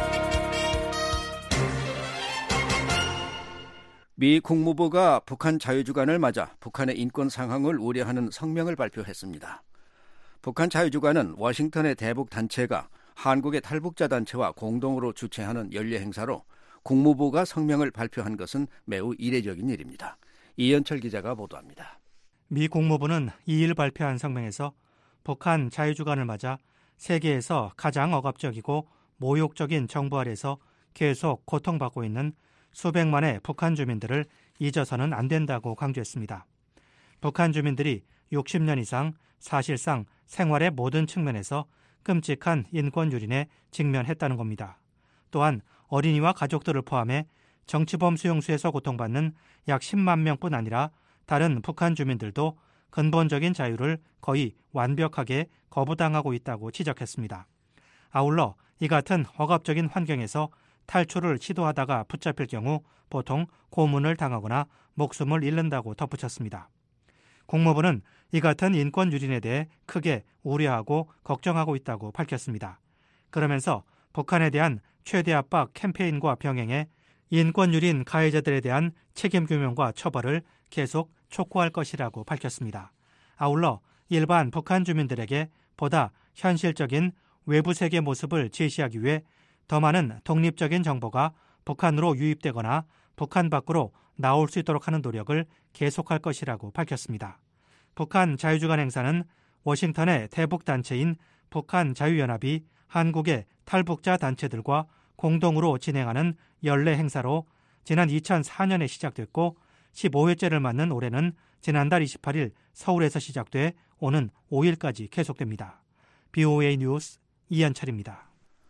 미 국무부가 북한 자유주간을 맞아 북한의 인권 상황을 우려하는 성명을 발표했습니다. 북한 자유주간은 워싱턴의 대북 단체가 한국의 탈북자 단체와 공동으로 주최하는 연례 행사로 국무부가 성명을 발표한 것은 매우 이례적인 일입니다. 이현철 기자가 보도합니다. 미 국무부는 이 일 발표한 성명에서 북한 자유주간을 맞아 세계에서 가장 억압적이고 모욕적인 정부 아래서 계속 고통받고 있는 수백만의 북한 주민들을 잊어서는 안 된다고 강조했습니다. 북한 주민들이 육십 년 이상 사실상 생활의 모든 측면에서 끔찍한 인권 유린에 직면했다는 겁니다. 또한 어린이와 가족들을 포함해 정치범 수용소에서 고통받는 약 십만 명뿐 아니라 다른 북한 주민들도 근본적인 자유를 거의 완벽하게 거부당하고 있다고 지적했습니다. 아울러 이 같은 억압적인 환경에서 탈출을 시도하다가 붙잡힐 경우 보통 고문을 당하거나 목숨을 잃는다고 덧붙였습니다. 국무부는 이 같은 인권 유린에 대해 크게 우려하고 걱정하고 있다고 밝혔습니다. 그러면서 북한에 대한 최대 압박 캠페인과 병행해 인권 유린 가해자들에 대한 책임 규명과 처벌을 계속 촉구할 것이라고 밝혔습니다. 아울러 일반 북한 주민들에게 보다 현실적인 외부 세계 모습을 제시하기 위해 더 많은 독립적인 정보가 북한으로 유입되거나 북한 밖으로 나올 수 있도록 하는 노력을 계속할 것이라고 밝혔습니다. 북한 자유주간 행사는 워싱턴의 대북단체인 북한자유연합이 한국의 탈북자 단체들과 공동으로 진행하는 연례 행사로 지난 이천사 년에 시작됐고 십오 회째를 맞는 올해는 지난달 이십팔 일 서울에서 시작돼 오는 오 일까지 계속됩니다. 비오에이 뉴스 이현철입니다.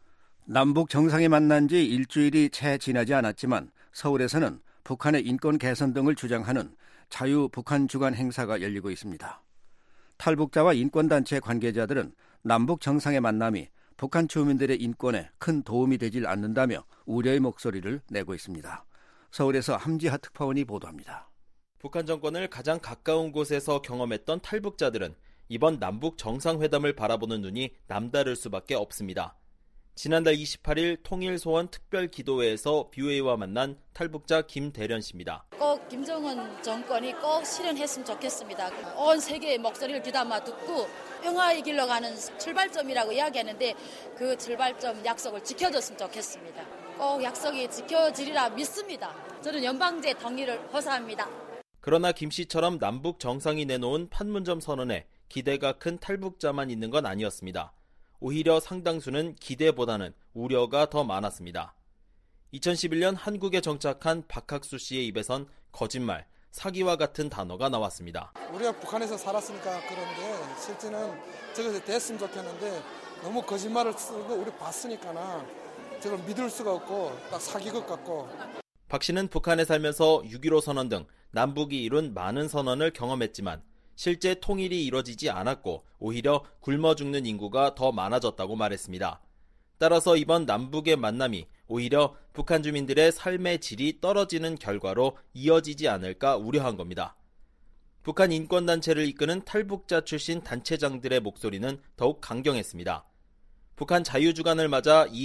남북 정상이 만난 지 일주일이 채 지나지 않았지만 서울에서는 북한의 인권 개선 등을 주장하는 자유북한 주간 행사가 열리고 있습니다. 탈북자와 인권단체 관계자들은 남북 정상의 만남이 북한 주민들의 인권에 큰 도움이 되질 않는다며 우려의 목소리를 내고 있습니다. 서울에서 함지하 특파원이 보도합니다. 북한 정권을 가장 가까운 곳에서 경험했던 탈북자들은 이번 남북 정상회담을 바라보는 눈이 남다를 수밖에 없습니다. 지난달 이십팔 일 통일소원 특별기도회에서 비오에이와 만난 탈북자 김대련 씨입니다. 꼭 김정은 정권이 꼭 실현했으면 좋겠습니다. 온 세계의 목소리를 귀담아 듣고 평화의 길로 가는 출발점이라고 이야기하는데 그 출발점 약속을 지켜줬으면 좋겠습니다. 꼭 약속이 지켜지리라 믿습니다. 저는 연방제 통일을 호소합니다. 그러나 김 씨처럼 남북 정상이 내놓은 판문점 선언에 기대가 큰 탈북자만 있는 건 아니었습니다. 오히려 상당수는 기대보다는 우려가 더 많았습니다. 이천십일 년 한국에 정착한 박학수 씨의 입에선 거짓말, 사기와 같은 단어가 나왔습니다. 우리가 북한에서 살았으니까 그런데 실제는 저것이 됐으면 좋겠는데 너무 거짓말을 쓰고 우리 봤으니까나 저걸 믿을 수가 없고 딱 사기극 같고. 박 씨는 북한에 살면서 육점일오 선언 등 남북이 이룬 많은 선언을 경험했지만 실제 통일이 이뤄지지 않았고 오히려 굶어 죽는 인구가 더 많아졌다고 말했습니다. 따라서 이번 남북의 만남이 오히려 북한 주민들의 삶의 질이 떨어지는 결과로 이어지지 않을까 우려한 겁니다. 북한 인권단체를 이끄는 탈북자 출신 단체장들의 목소리는 더욱 강경했습니다. 북한 자유주간을 맞아 이 일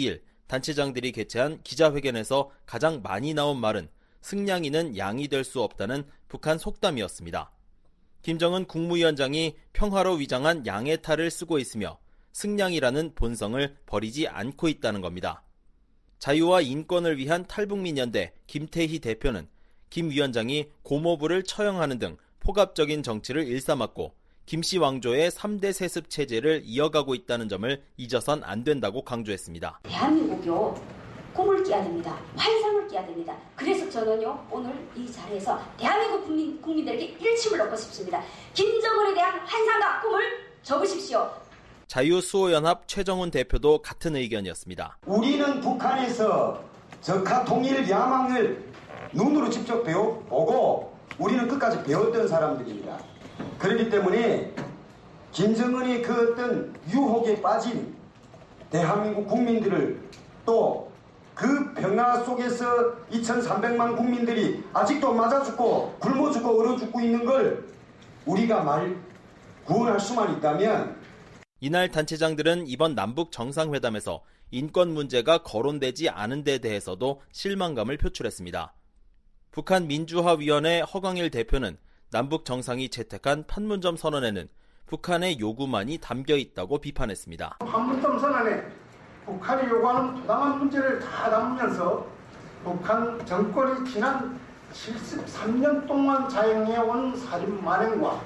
단체장들이 개최한 기자회견에서 가장 많이 나온 말은 승냥이는 양이 될 수 없다는 북한 속담이었습니다. 김정은 국무위원장이 평화로 위장한 양의 탈을 쓰고 있으며 승냥이라는 본성을 버리지 않고 있다는 겁니다. 자유와 인권을 위한 탈북민연대 김태희 대표는 김 위원장이 고모부를 처형하는 등 폭압적인 정치를 일삼았고 김씨 왕조의 삼 대 세습 체제를 이어가고 있다는 점을 잊어선 안 된다고 강조했습니다. 대한민국요, 꿈을 꿔야 됩니다. 환상을 꿔야 됩니다. 그래서 저는요, 오늘 이 자리에서 대한민국 국민, 국민들에게 일침을 넣고 싶습니다. 김정은에 대한 환상과 꿈을 접으십시오. 자유수호연합 최정훈 대표도 같은 의견이었습니다. 우리는 북한에서 적화 통일 야망을 눈으로 직접 배워보고 우리는 끝까지 배웠던 사람들입니다. 그렇기 때문에 김정은이 그 어떤 유혹에 빠진 대한민국 국민들을 또 그 평화 속에서 이천삼백만 국민들이 아직도 맞아 죽고 굶어 죽고 얼어 죽고 있는 걸 우리가 말 구원할 수만 있다면 이날 단체장들은 이번 남북 정상회담에서 인권 문제가 거론되지 않은 데 대해서도 실망감을 표출했습니다. 북한 민주화위원회 허광일 대표는 남북 정상이 채택한 판문점 선언에는 북한의 요구만이 담겨 있다고 비판했습니다. 판문점 선언에 북한이 요구하는 부당한 문제를 다 담으면서 북한 정권이 지난 칠십삼 년 동안 자행해온 살인 만행과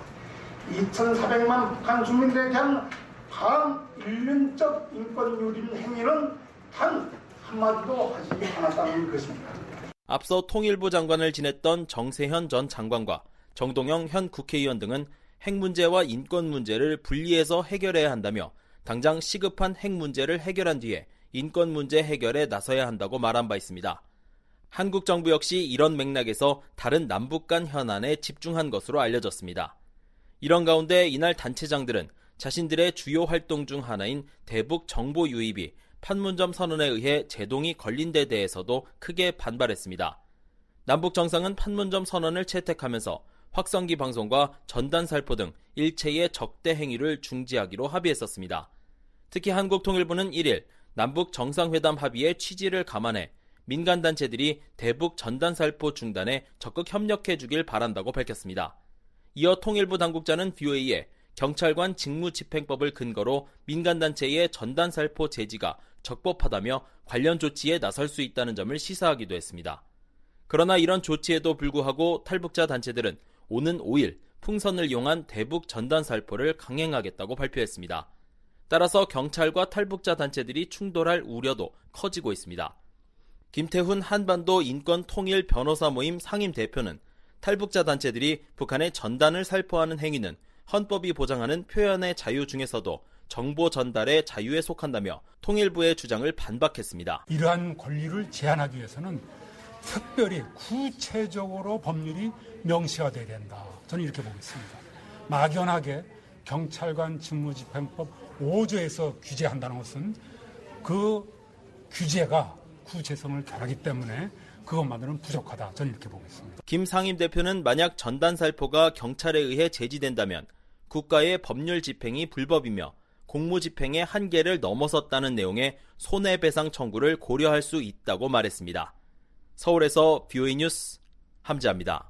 이천사백만 북한 주민들에 대한 반인륜적 인권 유린 행위는 단 한마디도 하지 않았다는 것입니다. 앞서 통일부 장관을 지냈던 정세현 전 장관과 정동영 현 국회의원 등은 핵 문제와 인권 문제를 분리해서 해결해야 한다며 당장 시급한 핵 문제를 해결한 뒤에 인권 문제 해결에 나서야 한다고 말한 바 있습니다. 한국 정부 역시 이런 맥락에서 다른 남북 간 현안에 집중한 것으로 알려졌습니다. 이런 가운데 이날 단체장들은 자신들의 주요 활동 중 하나인 대북 정보 유입이 판문점 선언에 의해 제동이 걸린 데 대해서도 크게 반발했습니다. 남북 정상은 판문점 선언을 채택하면서 확성기 방송과 전단 살포 등 일체의 적대 행위를 중지하기로 합의했었습니다. 특히 한국통일부는 일 일 남북 정상회담 합의의 취지를 감안해 민간단체들이 대북 전단 살포 중단에 적극 협력해 주길 바란다고 밝혔습니다. 이어 통일부 당국자는 브이오에이에 경찰관 직무집행법을 근거로 민간단체의 전단 살포 제지가 적법하다며 관련 조치에 나설 수 있다는 점을 시사하기도 했습니다. 그러나 이런 조치에도 불구하고 탈북자 단체들은 오는 오 일 풍선을 이용한 대북 전단 살포를 강행하겠다고 발표했습니다. 따라서 경찰과 탈북자 단체들이 충돌할 우려도 커지고 있습니다. 김태훈 한반도 인권 통일 변호사 모임 상임 대표는 탈북자 단체들이 북한의 전단을 살포하는 행위는 헌법이 보장하는 표현의 자유 중에서도 정보 전달의 자유에 속한다며 통일부의 주장을 반박했습니다. 이러한 권리를 제한하기 위해서는 특별히 구체적으로 법률이 명시가 돼야 된다. 저는 이렇게 보겠습니다. 막연하게 경찰관 직무집행법 오 조에서 규제한다는 것은 그 규제가 구체성을 결하기 때문에 그것만으로는 부족하다. 저는 이렇게 보겠습니다. 김 상임 대표는 만약 전단 살포가 경찰에 의해 제지된다면 국가의 법률 집행이 불법이며 공무 집행의 한계를 넘어섰다는 내용의 손해배상 청구를 고려할 수 있다고 말했습니다. 서울에서 브이오에이 뉴스 함지아입니다.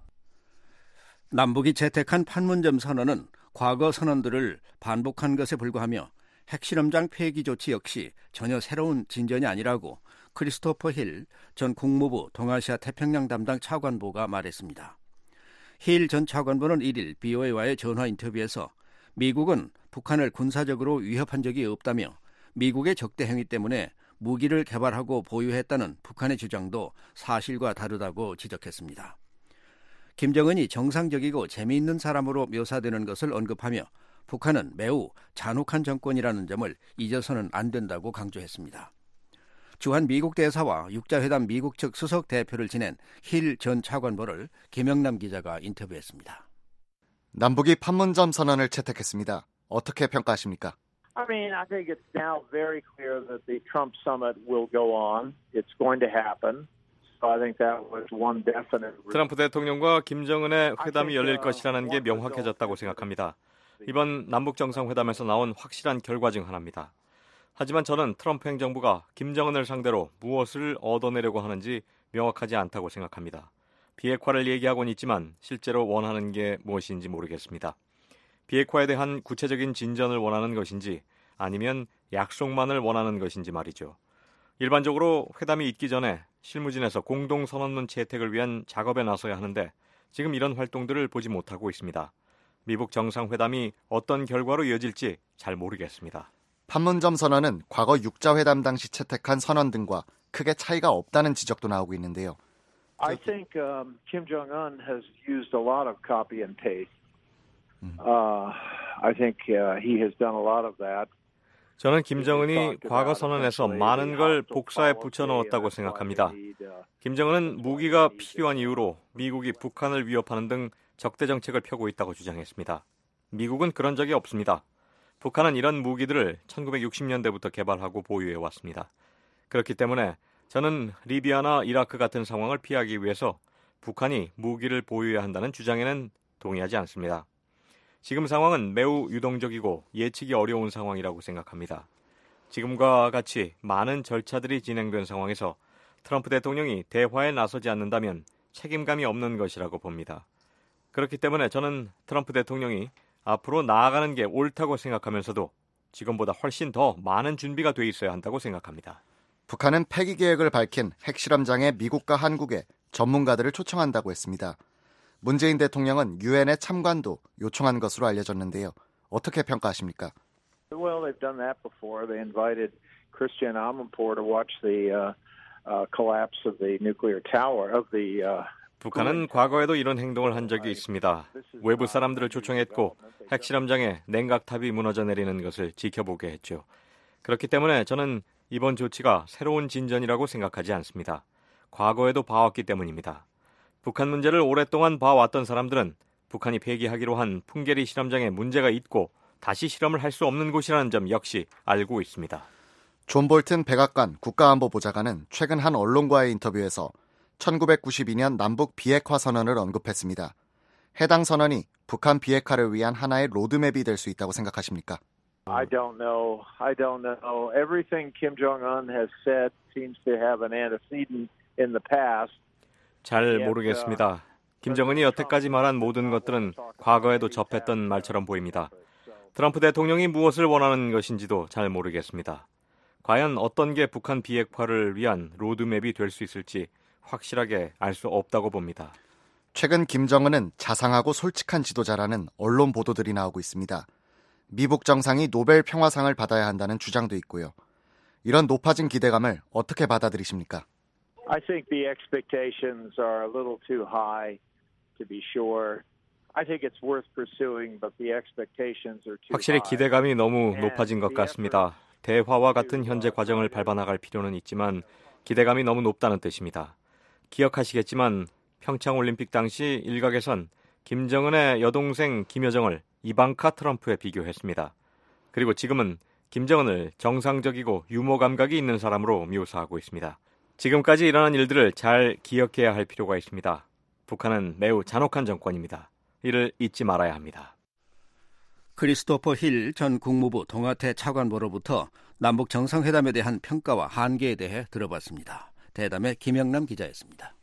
남북이 채택한 판문점 선언은 과거 선언들을 반복한 것에 불과하며 핵실험장 폐기 조치 역시 전혀 새로운 진전이 아니라고 크리스토퍼 힐 전 국무부 동아시아 태평양 담당 차관보가 말했습니다. 힐 전 차관보는 일 일 브이오에이와의 전화 인터뷰에서 미국은 북한을 군사적으로 위협한 적이 없다며 미국의 적대 행위 때문에 무기를 개발하고 보유했다는 북한의 주장도 사실과 다르다고 지적했습니다. 김정은이 정상적이고 재미있는 사람으로 묘사되는 것을 언급하며 북한은 매우 잔혹한 정권이라는 점을 잊어서는 안 된다고 강조했습니다. 주한 미국 대사와 육자회담 미국 측 수석 대표를 지낸 힐 전 차관보를 김영남 기자가 인터뷰했습니다. 남북이 판문점 선언을 채택했습니다. 어떻게 평가하십니까? I mean, I think it's now very clear that the Trump summit will go on. It's going to happen. So I think that was one definite. 트럼프 대통령과 김정은의 회담이 열릴 것이라는 게 명확해졌다고 생각합니다. 이번 남북 정상회담에서 나온 확실한 결과 중 하나입니다. 하지만 저는 트럼프 행정부가 김정은을 상대로 무엇을 얻어내려고 하는지 명확하지 않다고 생각합니다. 비핵화를 얘기하고는 있지만 실제로 원하는 게 무엇인지 모르겠습니다. 비핵화에 대한 구체적인 진전을 원하는 것인지 아니면 약속만을 원하는 것인지 말이죠. 일반적으로 회담이 있기 전에 실무진에서 공동선언문 채택을 위한 작업에 나서야 하는데 지금 이런 활동들을 보지 못하고 있습니다. 미북 정상회담이 어떤 결과로 이어질지 잘 모르겠습니다. 판문점 선언은 과거 육자 회담 당시 채택한 선언 등과 크게 차이가 없다는 지적도 나오고 있는데요. I think um, Kim Jong-un has used a lot of copy and paste. Uh, I think uh, he has done a lot of that. 저는 김정은이 과거 선언에서 많은 걸 복사에 붙여넣었다고 생각합니다. 김정은은 무기가 필요한 이유로 미국이 북한을 위협하는 등 적대 정책을 펴고 있다고 주장했습니다. 미국은 그런 적이 없습니다. 북한은 이런 무기들을 천구백육십 년대부터 개발하고 보유해 왔습니다. 그렇기 때문에 저는 리비아나 이라크 같은 상황을 피하기 위해서 북한이 무기를 보유해야 한다는 주장에는 동의하지 않습니다. 지금 상황은 매우 유동적이고 예측이 어려운 상황이라고 생각합니다. 지금과 같이 많은 절차들이 진행된 상황에서 트럼프 대통령이 대화에 나서지 않는다면 책임감이 없는 것이라고 봅니다. 그렇기 때문에 저는 트럼프 대통령이 앞으로 나아가는 게 옳다고 생각하면서도 지금보다 훨씬 더 많은 준비가 돼 있어야 한다고 생각합니다. 북한은 폐기 계획을 밝힌 핵실험장에 미국과 한국의 전문가들을 초청한다고 했습니다. 문재인 대통령은 유엔의 참관도 요청한 것으로 알려졌는데요. 어떻게 평가하십니까? Well, they've done that before. They invited Christiane Amanpour to watch the uh, uh, collapse of the nuclear tower of the. Uh, 북한은 과거에도 이런 행동을 한 적이 있습니다. 외부 사람들을 초청했고 핵실험장에 냉각탑이 무너져 내리는 것을 지켜보게 했죠. 그렇기 때문에 저는 이번 조치가 새로운 진전이라고 생각하지 않습니다. 과거에도 봐왔기 때문입니다. 북한 문제를 오랫동안 봐왔던 사람들은 북한이 폐기하기로 한 풍계리 실험장에 문제가 있고 다시 실험을 할 수 없는 곳이라는 점 역시 알고 있습니다. 존 볼튼 백악관 국가안보보좌관은 최근 한 언론과의 인터뷰에서 천구백구십이 년 남북 비핵화 선언을 언급했습니다. 해당 선언이 북한 비핵화를 위한 하나의 로드맵이 될 수 있다고 생각하십니까? I don't know. I don't know. Everything Kim Jong-un has said seems to have an antecedent in the past. 잘 모르겠습니다. 김정은이 여태까지 말한 모든 것들은 과거에도 접했던 말처럼 보입니다. 트럼프 대통령이 무엇을 원하는 것인지도 잘 모르겠습니다. 과연 어떤 게 북한 비핵화를 위한 로드맵이 될 수 있을지 확실하게 알 수 없다고 봅니다. 최근 김정은은 자상하고 솔직한 지도자라는 언론 보도들이 나오고 있습니다. 미북 정상이 노벨 평화상을 받아야 한다는 주장도 있고요. 이런 높아진 기대감을 어떻게 받아들이십니까? I think the expectations are a little too high to be sure. I think it's worth pursuing, but the expectations are too 확실히 high. 기대감이 너무 높아진 것 같습니다. 대화와 같은 현재 과정을 밟아나갈 필요는 있지만 기대감이 너무 높다는 뜻입니다. 기억하시겠지만 평창올림픽 당시 일각에선 김정은의 여동생 김여정을 이방카 트럼프에 비교했습니다. 그리고 지금은 김정은을 정상적이고 유머 감각이 있는 사람으로 묘사하고 있습니다. 지금까지 일어난 일들을 잘 기억해야 할 필요가 있습니다. 북한은 매우 잔혹한 정권입니다. 이를 잊지 말아야 합니다. 크리스토퍼 힐 전 국무부 동아태 차관보로부터 남북 정상회담에 대한 평가와 한계에 대해 들어봤습니다. 대담의 김영남 기자였습니다.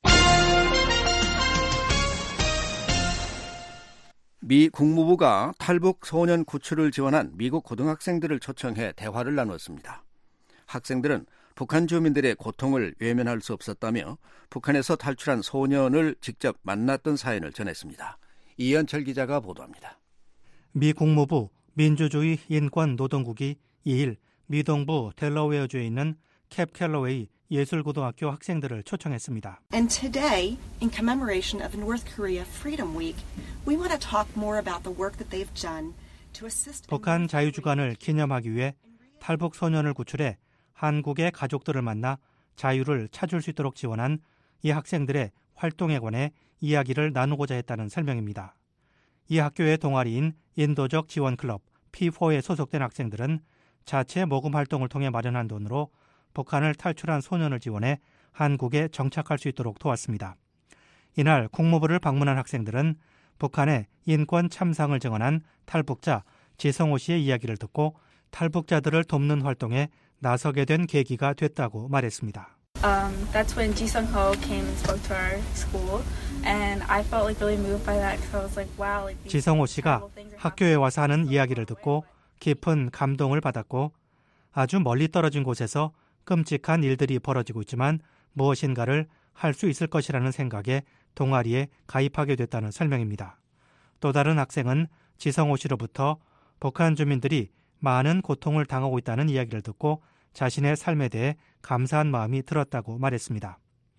미 국무부가 탈북 소년 구출을 지원한 미국 고등학생들을 초청해 대화를 나눴습니다. 학생들은 북한 주민들의 고통을 외면할 수 없었다며 북한에서 탈출한 소년을 직접 만났던 사연을 전했습니다. 이현철 기자가 보도합니다. 미 국무부 민주주의 인권 노동국이 이일 미 동부 델러웨어주에 있는 캡 캘러웨이 예술고등학교 학생들을 초청했습니다. And today, in commemoration of North Korea Freedom Week, we want to talk more about the work that they've done to assist. 북한 자유주간을 기념하기 위해 탈북 소년을 구출해 한국의 가족들을 만나 자유를 찾을 수 있도록 지원한 이 학생들의 활동에 관해 이야기를 나누고자 했다는 설명입니다. 이 학교의 동아리인 인도적 지원 클럽 피포에 소속된 학생들은 자체 모금 활동을 통해 마련한 돈으로 북한을 탈출한 소년을 지원해 한국에 정착할 수 있도록 도왔습니다. 이날 국무부를 방문한 학생들은 북한의 인권 참상을 증언한 탈북자 지성호 씨의 이야기를 듣고 탈북자들을 돕는 활동에 나서게 된 계기가 됐다고 말했습니다. Um, that's when Ji-Sung-ho came and spoke to our school, and I felt like really moved by that because I was like, wow. Like, 지성호 씨가 학교에 와서 하는 이야기를 듣고 깊은 감동을 받았고 아주 멀리 떨어진 곳에서 끔찍한 일들이 벌어지고 있지만 무엇인가를 할 수 있을 것이라는 생각에 동아리에 가입하게 됐다는 설명입니다. 또 다른 학생은 지성호 씨로부터 북한 주민들이 많은 고통을 당하고 있다는 이야기를 듣고 자신의 삶에 대해 감사한 마음이 들었다고 말했습니다.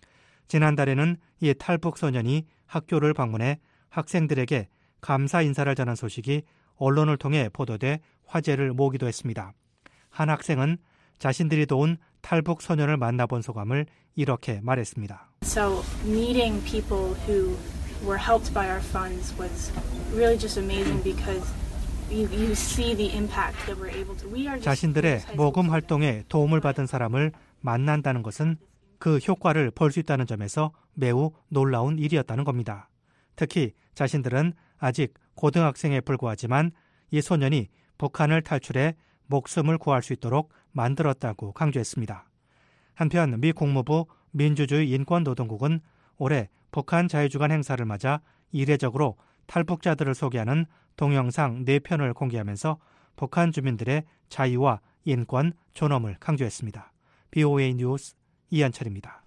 지난달에는 이 탈북 소년이 학교를 방문해 학생들에게 감사 인사를 전한 소식이 언론을 통해 보도돼 화제를 모으기도 했습니다. 한 학생은 자신들이 도운 탈북 소년을 만나본 소감을 이렇게 말했습니다. So meeting people who were helped by our funds was really just amazing because You, you see the impact that we're able to. We are just 자신들의 모금 활동에 도움을 받은 사람을 만난다는 것은 그 효과를 볼 수 있다는 점에서 매우 놀라운 일이었다는 겁니다. 특히 자신들은 아직 고등학생에 불과하지만 이 소년이 북한을 탈출해 목숨을 구할 수 있도록 만들었다고 강조했습니다. 한편 미 국무부 민주주의 인권노동국은 올해 북한 자유주간 행사를 맞아 이례적으로 탈북자들을 소개하는 동영상 네 편을 공개하면서 북한 주민들의 자유와 인권, 존엄을 강조했습니다. 비오에이 뉴스 이한철입니다.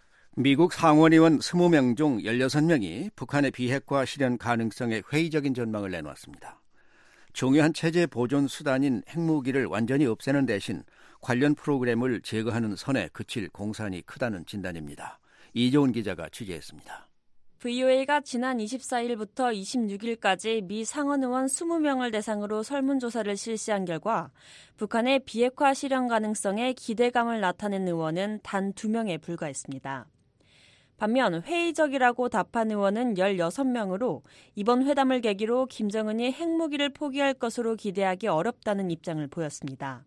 미국 상원의원 이십 명 중 십육 명이 북한의 비핵화 실현 가능성에 회의적인 전망을 내놓았습니다. 중요한 체제 보존 수단인 핵무기를 완전히 없애는 대신 관련 프로그램을 제거하는 선에 그칠 공산이 크다는 진단입니다. 이종훈 기자가 취재했습니다. 브이오에이가 지난 이십사일부터 이십육일까지 미 상원의원 이십 명을 대상으로 설문조사를 실시한 결과 북한의 비핵화 실현 가능성에 기대감을 나타낸 의원은 단 두 명에 불과했습니다. 반면 회의적이라고 답한 의원은 십육 명으로 이번 회담을 계기로 김정은이 핵무기를 포기할 것으로 기대하기 어렵다는 입장을 보였습니다.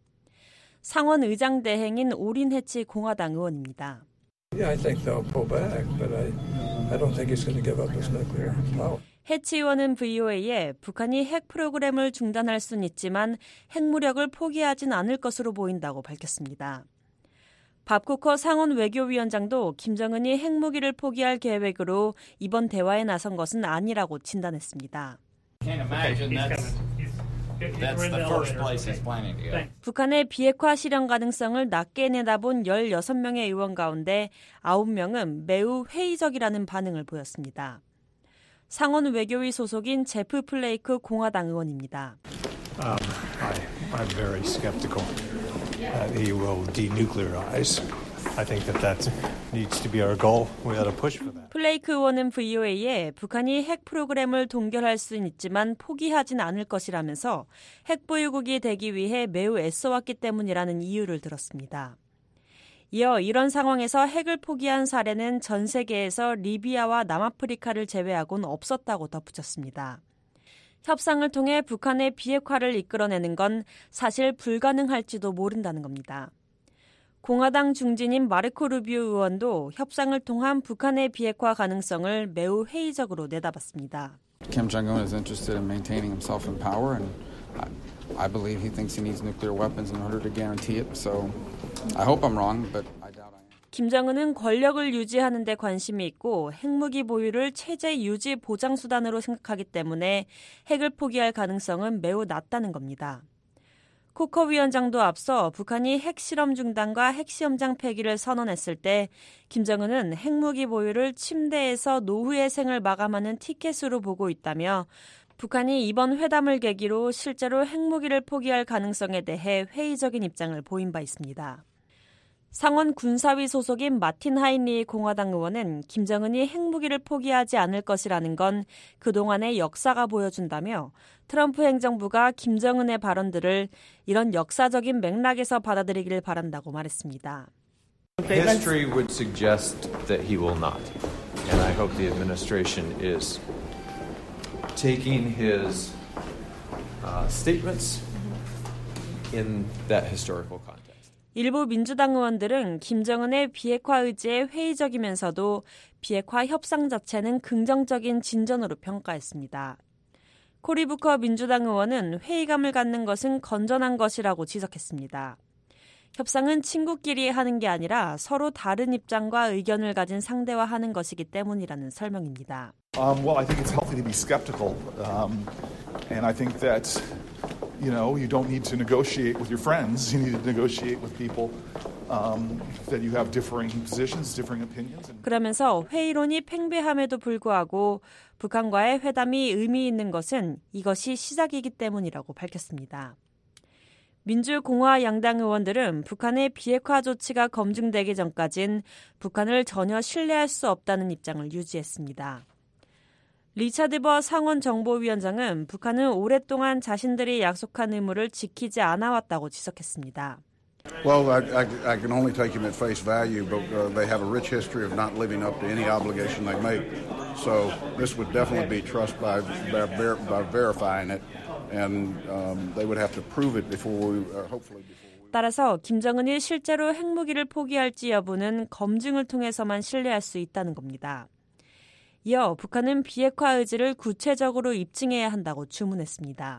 상원 의장 대행인 오린 해치 공화당 의원입니다. Yeah, I think they'll pull back, but I, I don't think he's going to give up his nuclear power. 해치 의원은 브이오에이에 북한이 핵 프로그램을 중단할 수는 있지만 핵무력을 포기하진 않을 것으로 보인다고 밝혔습니다. 밥 쿠커 상원 외교위원장도 김정은이 핵무기를 포기할 계획으로 이번 대화에 나선 것은 아니라고 진단했습니다. That's the first place he's planning to go. 북한의 비핵화 실현 가능성을 낮게 내다본 십육 명의 의원 가운데 아홉 명은 매우 회의적이라는 반응을 보였습니다. 상원 외교위 소속인 제프 플레이크 공화당 의원입니다. Um, I, I'm very skeptical that he will denuclearize. I think that that needs to be our goal. We ought to push for that. 플레이크 의원은 브이오에이에 북한이 핵 프로그램을 동결할 수는 있지만 포기하진 않을 것이라면서 핵 보유국이 되기 위해 매우 애써왔기 때문이라는 이유를 들었습니다. 이어 이런 상황에서 핵을 포기한 사례는 전 세계에서 리비아와 남아프리카를 제외하고는 없었다고 덧붙였습니다. 협상을 통해 북한의 비핵화를 이끌어내는 건 사실 불가능할지도 모른다는 겁니다. 공화당 중진인 마르코 루비오 의원도 협상을 통한 북한의 비핵화 가능성을 매우 회의적으로 내다봤습니다. Kim Jong-un is interested in maintaining himself in power, and I, I believe he thinks he needs nuclear weapons in order to guarantee it. So I hope I'm wrong, but I doubt I am. 김정은은 권력을 유지하는 데 관심이 있고 핵무기 보유를 체제 유지 보장 수단으로 생각하기 때문에 핵을 포기할 가능성은 매우 낮다는 겁니다. 쿠커 위원장도 앞서 북한이 핵실험 중단과 핵시험장 폐기를 선언했을 때 김정은은 핵무기 보유를 침대에서 노후의 생을 마감하는 티켓으로 보고 있다며 북한이 이번 회담을 계기로 실제로 핵무기를 포기할 가능성에 대해 회의적인 입장을 보인 바 있습니다. 상원 군사위 소속인 마틴 하인리 공화당 의원은 김정은이 핵무기를 포기하지 않을 것이라는 건 그동안의 역사가 보여준다며 트럼프 행정부가 김정은의 발언들을 이런 역사적인 맥락에서 받아들이길 바란다고 말했습니다. History would suggest that he will not. And I hope the administration is taking his uh, statements in that historical context. 일부 민주당 의원들은 김정은의 비핵화 의지에 회의적이면서도 비핵화 협상 자체는 긍정적인 진전으로 평가했습니다. 코리 부커 민주당 의원은 회의감을 갖는 것은 건전한 것이라고 지적했습니다. 협상은 친구끼리 하는 게 아니라 서로 다른 입장과 의견을 가진 상대와 하는 것이기 때문이라는 설명입니다. Um, well, I think it's healthy to be skeptical, um, and I think that you know you don't need to negotiate with your friends. You need to negotiate with people um, that you have differing positions, differing opinions. 그러면서 회의론이 팽배함에도 불구하고 북한과의 회담이 의미 있는 것은 이것이 시작이기 때문이라고 밝혔습니다. 민주공화 양당 의원들은 북한의 비핵화 조치가 검증되기 전까진 북한을 전혀 신뢰할 수 없다는 입장을 유지했습니다. 리차드 버 상원정보위원장은 북한은 오랫동안 자신들이 약속한 의무를 지키지 않아왔다고 지적했습니다. Well, I, I, I can only take him at face value, but uh, they have a rich history of not living up to any obligation they make. So this would definitely be trust by, by, by verifying it. And um, they would have to prove it before we, uh, hopefully. Before we... 따라서 김정은이 실제로 핵무기를 포기할지 여부는 검증을 통해서만 신뢰할 수 있다는 겁니다. 이어 북한은 비핵화 의지를 구체적으로 입증해야 한다고 주문했습니다.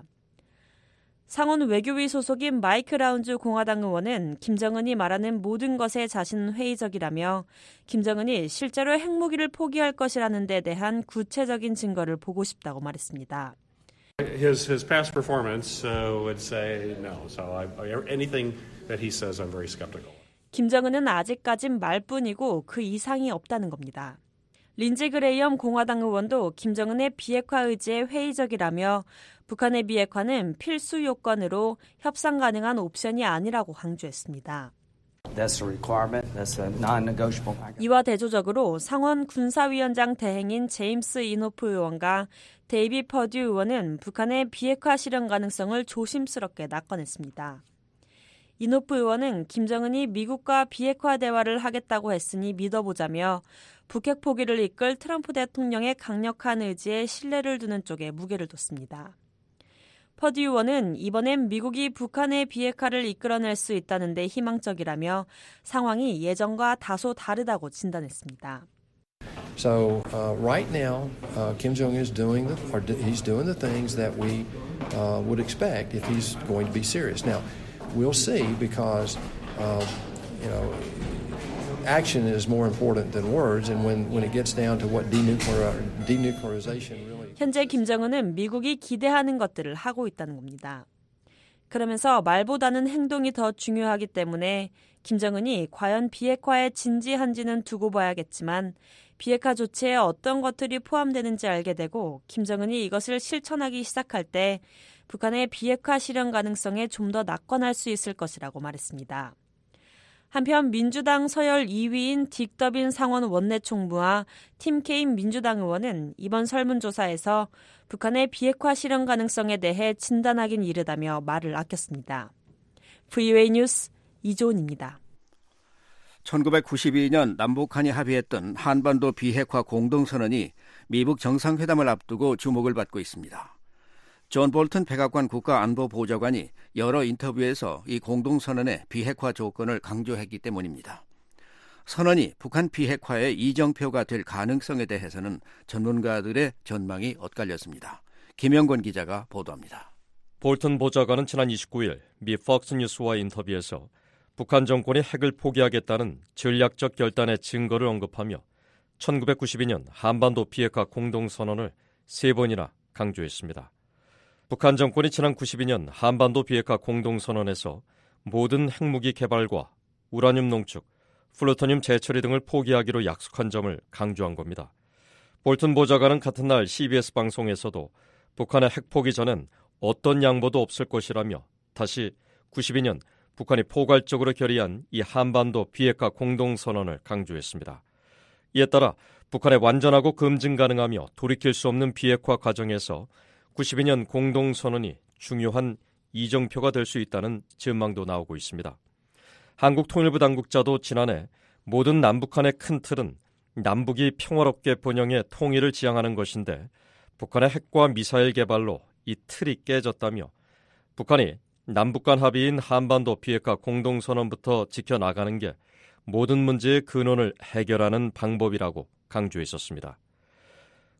상원 외교위 소속인 마이크 라운즈 공화당 의원은 김정은이 말하는 모든 것에 자신은 회의적이라며 김정은이 실제로 핵무기를 포기할 것이라는 데 대한 구체적인 증거를 보고 싶다고 말했습니다. His his past performance uh, would say no. So I, anything that he says, I'm very skeptical. 김정은은 아직까진 말뿐이고 그 이상이 없다는 겁니다. 린지 그레이엄 공화당 의원도 김정은의 비핵화 의지에 회의적이라며 북한의 비핵화는 필수 요건으로 협상 가능한 옵션이 아니라고 강조했습니다. That's a requirement. That's a non-negotiable. 이와 대조적으로 상원 군사위원장 대행인 제임스 인호프 의원과 데이비 퍼듀 의원은 북한의 비핵화 실현 가능성을 조심스럽게 낙관했습니다. 인호프 의원은 김정은이 미국과 비핵화 대화를 하겠다고 했으니 믿어보자며 북핵 포기를 이끌 트럼프 대통령의 강력한 의지에 신뢰를 두는 쪽에 무게를 뒀습니다. 퍼듀 의원은 이번엔 미국이 북한의 비핵화를 이끌어낼 수 있다는 데 희망적이라며 상황이 예전과 다소 다르다고 진단했습니다. So uh, right now, uh, Kim Jong-un is doing the, or he's doing the things that we uh, would expect if he's going to be serious. Now, we'll see because uh, you know action is more important than words, and when when it gets down to what denuclear, denuclearization really. 현재 김정은은 미국이 기대하는 것들을 하고 있다는 겁니다. 그러면서 말보다는 행동이 더 중요하기 때문에 김정은이 과연 비핵화에 진지한지는 두고 봐야겠지만 비핵화 조치에 어떤 것들이 포함되는지 알게 되고 김정은이 이것을 실천하기 시작할 때 북한의 비핵화 실현 가능성에 좀 더 낙관할 수 있을 것이라고 말했습니다. 한편 민주당 서열 이 위인 딕 더빈 상원 원내총무와 팀 케인 민주당 의원은 이번 설문조사에서 북한의 비핵화 실현 가능성에 대해 진단하긴 이르다며 말을 아꼈습니다. 브이오에이 뉴스 이조은입니다. 천구백구십이 년 남북한이 합의했던 한반도 비핵화 공동선언이 미북 정상회담을 앞두고 주목을 받고 있습니다. 존 볼튼 백악관 국가안보보좌관이 여러 인터뷰에서 이 공동선언의 비핵화 조건을 강조했기 때문입니다. 선언이 북한 비핵화의 이정표가 될 가능성에 대해서는 전문가들의 전망이 엇갈렸습니다. 김영권 기자가 보도합니다. 볼튼 보좌관은 지난 이십구 일 미 폭스뉴스와 인터뷰에서 북한 정권이 핵을 포기하겠다는 전략적 결단의 증거를 언급하며 천구백구십이 년 한반도 비핵화 공동선언을 세 번이나 강조했습니다. 북한 정권이 지난 구십이 년 한반도 비핵화 공동선언에서 모든 핵무기 개발과 우라늄 농축, 플루토늄 재처리 등을 포기하기로 약속한 점을 강조한 겁니다. 볼튼 보좌관은 같은 날 씨비에스 방송에서도 북한의 핵 포기 전엔 어떤 양보도 없을 것이라며 다시 구십이 년 북한이 포괄적으로 결의한 이 한반도 비핵화 공동선언을 강조했습니다. 이에 따라 북한의 완전하고 검증 가능하며 돌이킬 수 없는 비핵화 과정에서 구십이 년 공동선언이 중요한 이정표가 될 수 있다는 전망도 나오고 있습니다. 한국통일부 당국자도 지난해 모든 남북한의 큰 틀은 남북이 평화롭게 번영해 통일을 지향하는 것인데 북한의 핵과 미사일 개발로 이 틀이 깨졌다며 북한이 남북 간 합의인 한반도 비핵화 공동선언부터 지켜나가는 게 모든 문제의 근원을 해결하는 방법이라고 강조했었습니다.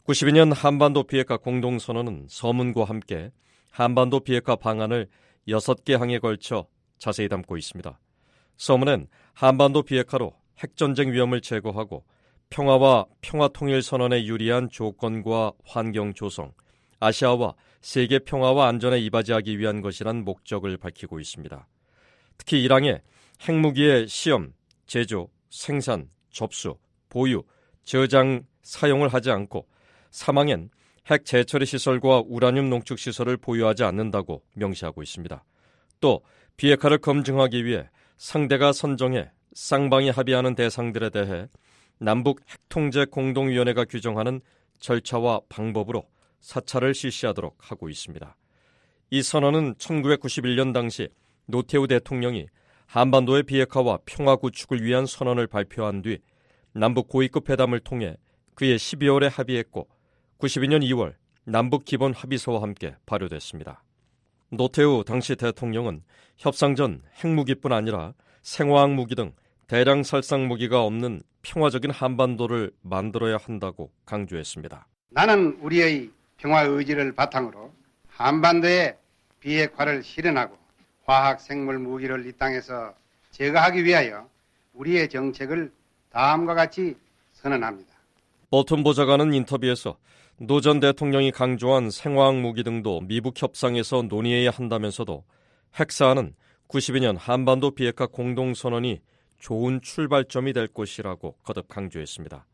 구십이 년 한반도 비핵화 공동선언은 서문과 함께 한반도 비핵화 방안을 여섯 개 항에 걸쳐 자세히 담고 있습니다. 서문엔 한반도 비핵화로 핵전쟁 위험을 제거하고 평화와 평화통일선언에 유리한 조건과 환경 조성, 아시아와 세계 평화와 안전에 이바지하기 위한 것이란 목적을 밝히고 있습니다. 특히 이란의 핵무기의 시험, 제조, 생산, 접수, 보유, 저장, 사용을 하지 않고 사망엔 핵 재처리 시설과 우라늄 농축 시설을 보유하지 않는다고 명시하고 있습니다. 또 비핵화를 검증하기 위해 상대가 선정해 쌍방이 합의하는 대상들에 대해 남북 핵통제 공동위원회가 규정하는 절차와 방법으로 사찰을 실시하도록 하고 있습니다. 이 선언은 천구백구십일 년 당시 노태우 대통령이 한반도의 비핵화와 평화 구축을 위한 선언을 발표한 뒤 남북 고위급 회담을 통해 그해 십이월에 합의했고 구십이 년 이월 남북 기본 합의서와 함께 발효됐습니다. 노태우 당시 대통령은 협상 전 핵무기뿐 아니라 생화학 무기 등 대량 살상 무기가 없는 평화적인 한반도를 만들어야 한다고 강조했습니다. 나는 우리의 평화 의지를 바탕으로 한반도의 비핵화를 실현하고 화학 생물 무기를 이 땅에서 제거하기 위하여 우리의 정책을 다음과 같이 선언합니다. 볼튼 보좌관은 인터뷰에서 노 전 대통령이 강조한 생화학 무기 등도 미북 협상에서 논의해야 한다면서도 핵사안은 구십이 년 한반도 비핵화 공동선언이 좋은 출발점이 될 것이라고 거듭 강조했습니다.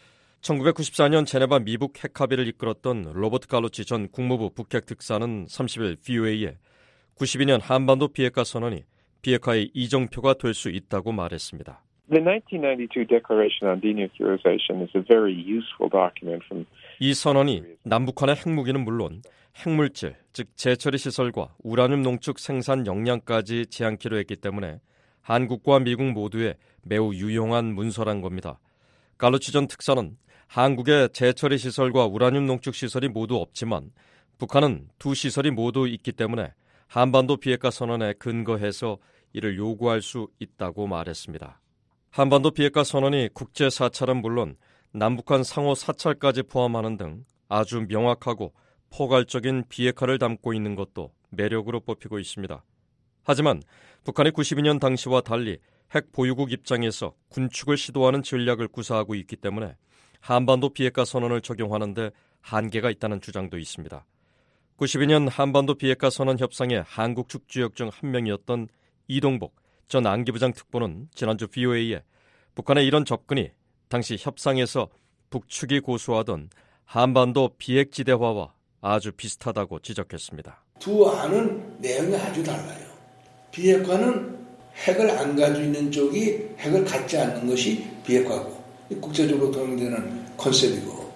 천구백구십사 년 제네바 미북 핵합의를 이끌었던 로버트 갈루치 전 국무부 북핵 특사는 삼십 일 브이오에이에 구십이 년 한반도 비핵화 선언이 비핵화의 이정표가 될 수 있다고 말했습니다. The nineteen ninety-two Declaration on Denuclearization is a very useful document from 이 선언이 남북한의 핵무기는 물론 핵물질, 즉 재처리 시설과 우라늄 농축 생산 역량까지 제한키로 했기 때문에 한국과 미국 모두에 매우 유용한 문서란 겁니다. 갈루치 전 특사는 한국의 재처리 시설과 우라늄 농축 시설이 모두 없지만 북한은 두 시설이 모두 있기 때문에 한반도 비핵화 선언에 근거해서 이를 요구할 수 있다고 말했습니다. 한반도 비핵화 선언이 국제 사찰은 물론 남북한 상호 사찰까지 포함하는 등 아주 명확하고 포괄적인 비핵화를 담고 있는 것도 매력으로 뽑히고 있습니다. 하지만 북한이 구십이 년 당시와 달리 핵 보유국 입장에서 군축을 시도하는 전략을 구사하고 있기 때문에 한반도 비핵화 선언을 적용하는 데 한계가 있다는 주장도 있습니다. 구십이 년 한반도 비핵화 선언 협상의 한국 축주역 중 한 명이었던 이동복 전 안기부장 특보는 지난주 브이오에이에 북한의 이런 접근이 당시 협상에서 북측이 고수하던 한반도 비핵지대화와 아주 비슷하다고 지적했습니다. 두 안은 내용이 아주 달라요. 비핵화는 핵을 안 가지고 있는 쪽이 핵을 갖지 않는 것이 비핵화고 국제적으로 통용되는 컨셉이고,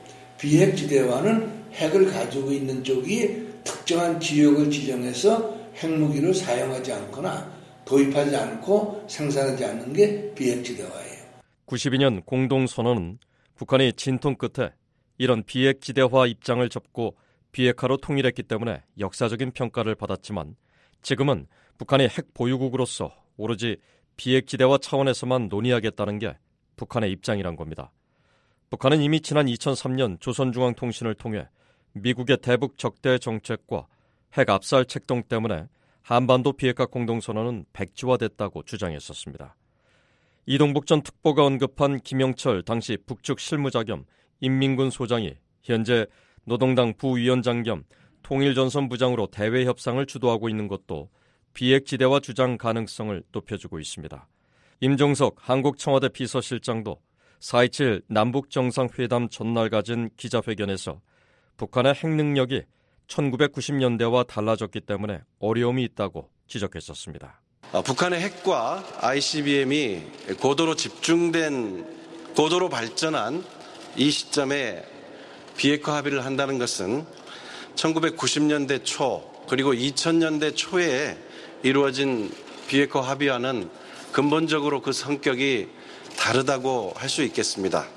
비핵지대화는 핵을 가지고 있는 쪽이 특정한 지역을 지정해서 핵무기를 사용하지 않거나 도입하지 않고 생산하지 않는 게 비핵지대화예요. 구십이 년 공동선언은 북한이 진통 끝에 이런 비핵지대화 입장을 접고 비핵화로 통일했기 때문에 역사적인 평가를 받았지만 지금은 북한이 핵 보유국으로서 오로지 비핵지대화 차원에서만 논의하겠다는 게 북한의 입장이란 겁니다. 북한은 이미 지난 이천삼 년 조선중앙통신을 통해 미국의 대북 적대 정책과 핵 압살 책동 때문에 한반도 비핵화 공동선언은 백지화됐다고 주장했었습니다. 이동복 전 특보가 언급한 김영철 당시 북측 실무자 겸 인민군 소장이 현재 노동당 부위원장 겸 통일전선 부장으로 대외 협상을 주도하고 있는 것도 비핵지대화 주장 가능성을 높여주고 있습니다. 임종석 한국 청와대 비서실장도 사 이칠 남북정상회담 전날 가진 기자회견에서 북한의 핵능력이 천구백구십 년대와 달라졌기 때문에 어려움이 있다고 지적했었습니다. 북한의 핵과 아이씨비엠이 고도로 집중된, 고도로 발전한 이 시점에 비핵화 합의를 한다는 것은 천구백구십 년대 초 그리고 이천 년대 초에 이루어진 비핵화 합의와는 근본적으로 그 성격이 다르다고 할 수 있겠습니다.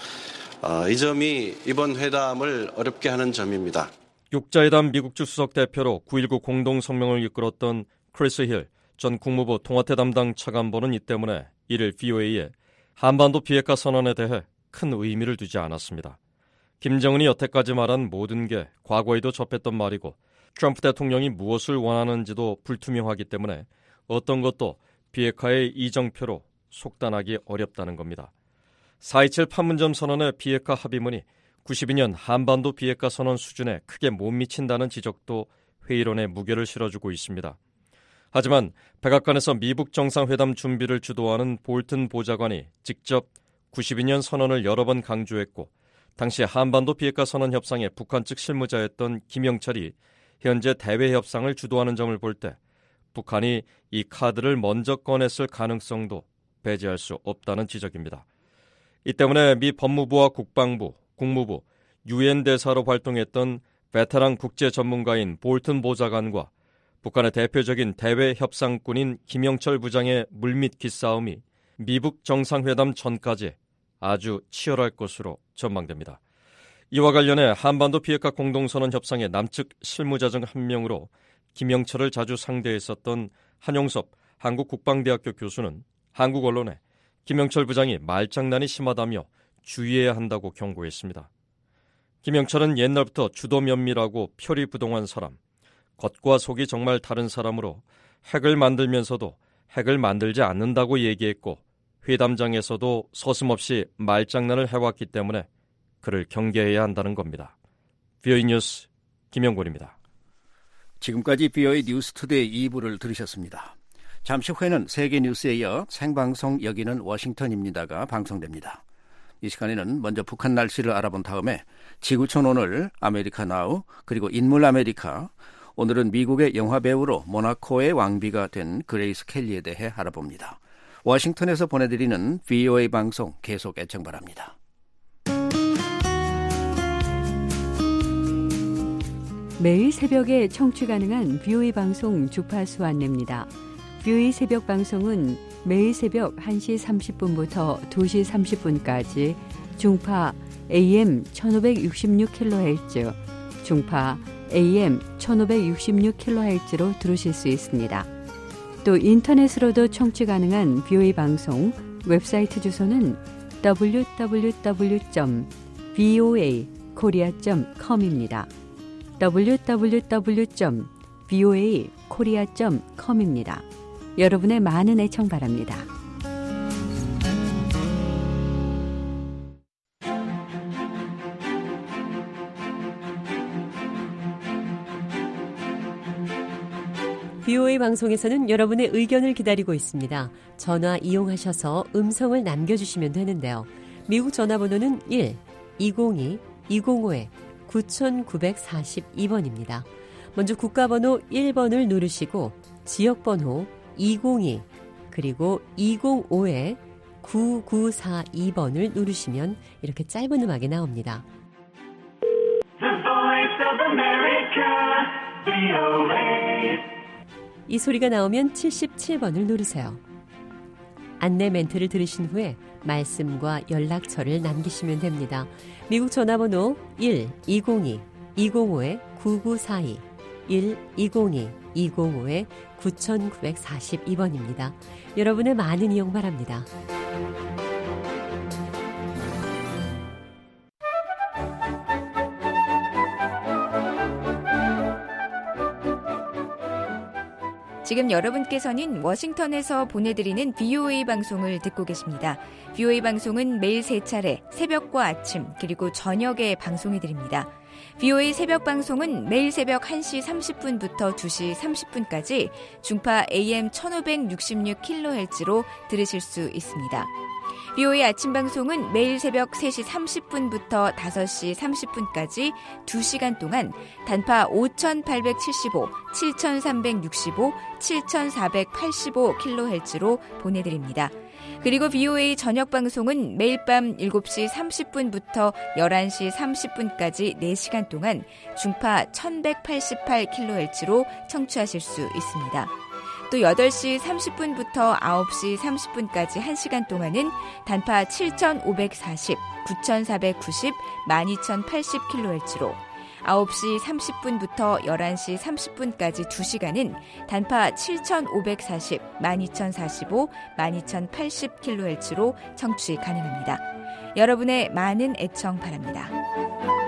어, 이 점이 이번 회담을 어렵게 하는 점입니다. 육자회담 미국주 수석 대표로 구일구 공동성명을 이끌었던 크리스 힐 전 국무부 통화태 담당 차관보는 이 때문에 이를 브이오에이에 한반도 비핵화 선언에 대해 큰 의미를 두지 않았습니다. 김정은이 여태까지 말한 모든 게 과거에도 접했던 말이고 트럼프 대통령이 무엇을 원하는지도 불투명하기 때문에 어떤 것도 비핵화의 이정표로 속단하기 어렵다는 겁니다. 사 이칠 판문점 선언의 비핵화 합의문이 구십이 년 한반도 비핵화 선언 수준에 크게 못 미친다는 지적도 회의론에 무게를 실어주고 있습니다. 하지만 백악관에서 미북 정상회담 준비를 주도하는 볼튼 보좌관이 직접 구십이 년 선언을 여러 번 강조했고 당시 한반도 비핵화 선언 협상의 북한 측 실무자였던 김영철이 현재 대외 협상을 주도하는 점을 볼 때 북한이 이 카드를 먼저 꺼냈을 가능성도 배제할 수 없다는 지적입니다. 이 때문에 미 법무부와 국방부, 국무부, 유엔 대사로 활동했던 베테랑 국제 전문가인 볼튼 보좌관과 북한의 대표적인 대외 협상꾼인 김영철 부장의 물밑 기싸움이 미북 정상회담 전까지 아주 치열할 것으로 전망됩니다. 이와 관련해 한반도 비핵화 공동선언 협상의 남측 실무자 중 한 명으로 김영철을 자주 상대했었던 한용섭 한국국방대학교 교수는 한국 언론에 김영철 부장이 말장난이 심하다며 주의해야 한다고 경고했습니다. 김영철은 옛날부터 주도 면밀하고 표리부동한 사람, 겉과 속이 정말 다른 사람으로 핵을 만들면서도 핵을 만들지 않는다고 얘기했고 회담장에서도 서슴없이 말장난을 해왔기 때문에 그를 경계해야 한다는 겁니다. 비오이 뉴스 김영곤입니다. 지금까지 비오이 뉴스투데이 이 부를 들으셨습니다. 잠시 후에는 세계 뉴스에 이어 생방송 여기는 워싱턴입니다가 방송됩니다. 이 시간에는 먼저 북한 날씨를 알아본 다음에 지구촌 오늘, 아메리카 나우, 그리고 인물 아메리카, 오늘은 미국의 영화배우로 모나코의 왕비가 된 그레이스 켈리에 대해 알아봅니다. 워싱턴에서 보내드리는 비오에이 방송 계속 애청 바랍니다. 매일 새벽에 청취 가능한 비오에이 방송 주파수 안내입니다. 비오에이 새벽 방송은 매일 새벽 한 시 삼십 분부터 두 시 삼십 분까지 중파 에이엠 천오백육십육 킬로헤르츠, 중파 에이엠 천오백육십육 킬로헤르츠로 들으실 수 있습니다. 또 인터넷으로도 청취 가능한 비오에이 방송 웹사이트 주소는 더블유 더블유 더블유 점 비오에이 코리아 점 컴입니다. 더블유 더블유 더블유 점 비오에이 코리아 점 컴입니다. 여러분의 많은 애청 바랍니다. 비오에이 방송에서는 여러분의 의견을 기다리고 있습니다. 전화 이용하셔서 음성을 남겨주시면 되는데요. 미국 전화번호는 일 이공이 이공오 구구사이 번입니다. 먼저 국가번호 일 번을 누르시고 지역번호 이공이 그리고 이공오 구구사이 번을 누르시면 이렇게 짧은 음악이 나옵니다. The Voice of America, 비오에이. 이 소리가 나오면 칠십칠 번을 누르세요. 안내 멘트를 들으신 후에 말씀과 연락처를 남기시면 됩니다. 미국 전화번호 일 이공이 이공오 구구사이 일 이공이 이공오 구구사이 번입니다. 여러분의 많은 이용 바랍니다. 지금 여러분께서는 워싱턴에서 보내드리는 비오에이 방송을 듣고 계십니다. 비오에이 방송은 매일 세 차례 새벽과 아침 그리고 저녁에 방송해드립니다. 비오에이 새벽 방송은 매일 새벽 한 시 삼십 분부터 두 시 삼십 분까지 중파 에이엠 천오백육십육 킬로헤르츠로 들으실 수 있습니다. 비오에이 아침 방송은 매일 새벽 세 시 삼십 분부터 다섯 시 삼십 분까지 두 시간 동안 단파 오천팔백칠십오, 칠천삼백육십오, 칠천사백팔십오 킬로헤르츠로 보내드립니다. 그리고 비오에이 저녁 방송은 매일 밤 일곱 시 삼십 분부터 열한 시 삼십 분까지 네 시간 동안 중파 천백팔십팔 킬로헤르츠로 청취하실 수 있습니다. 또 여덟 시 삼십 분부터 아홉 시 삼십 분까지 한 시간 동안은 단파 칠천오백사십, 구천사백구십, 만이천팔십 킬로헤르츠로 아홉 시 삼십 분부터 열한 시 삼십 분까지 두 시간은 단파 칠천오백사십, 만 이천사십오, 만 이천팔십 킬로헤르츠로 청취 가능합니다. 여러분의 많은 애청 바랍니다.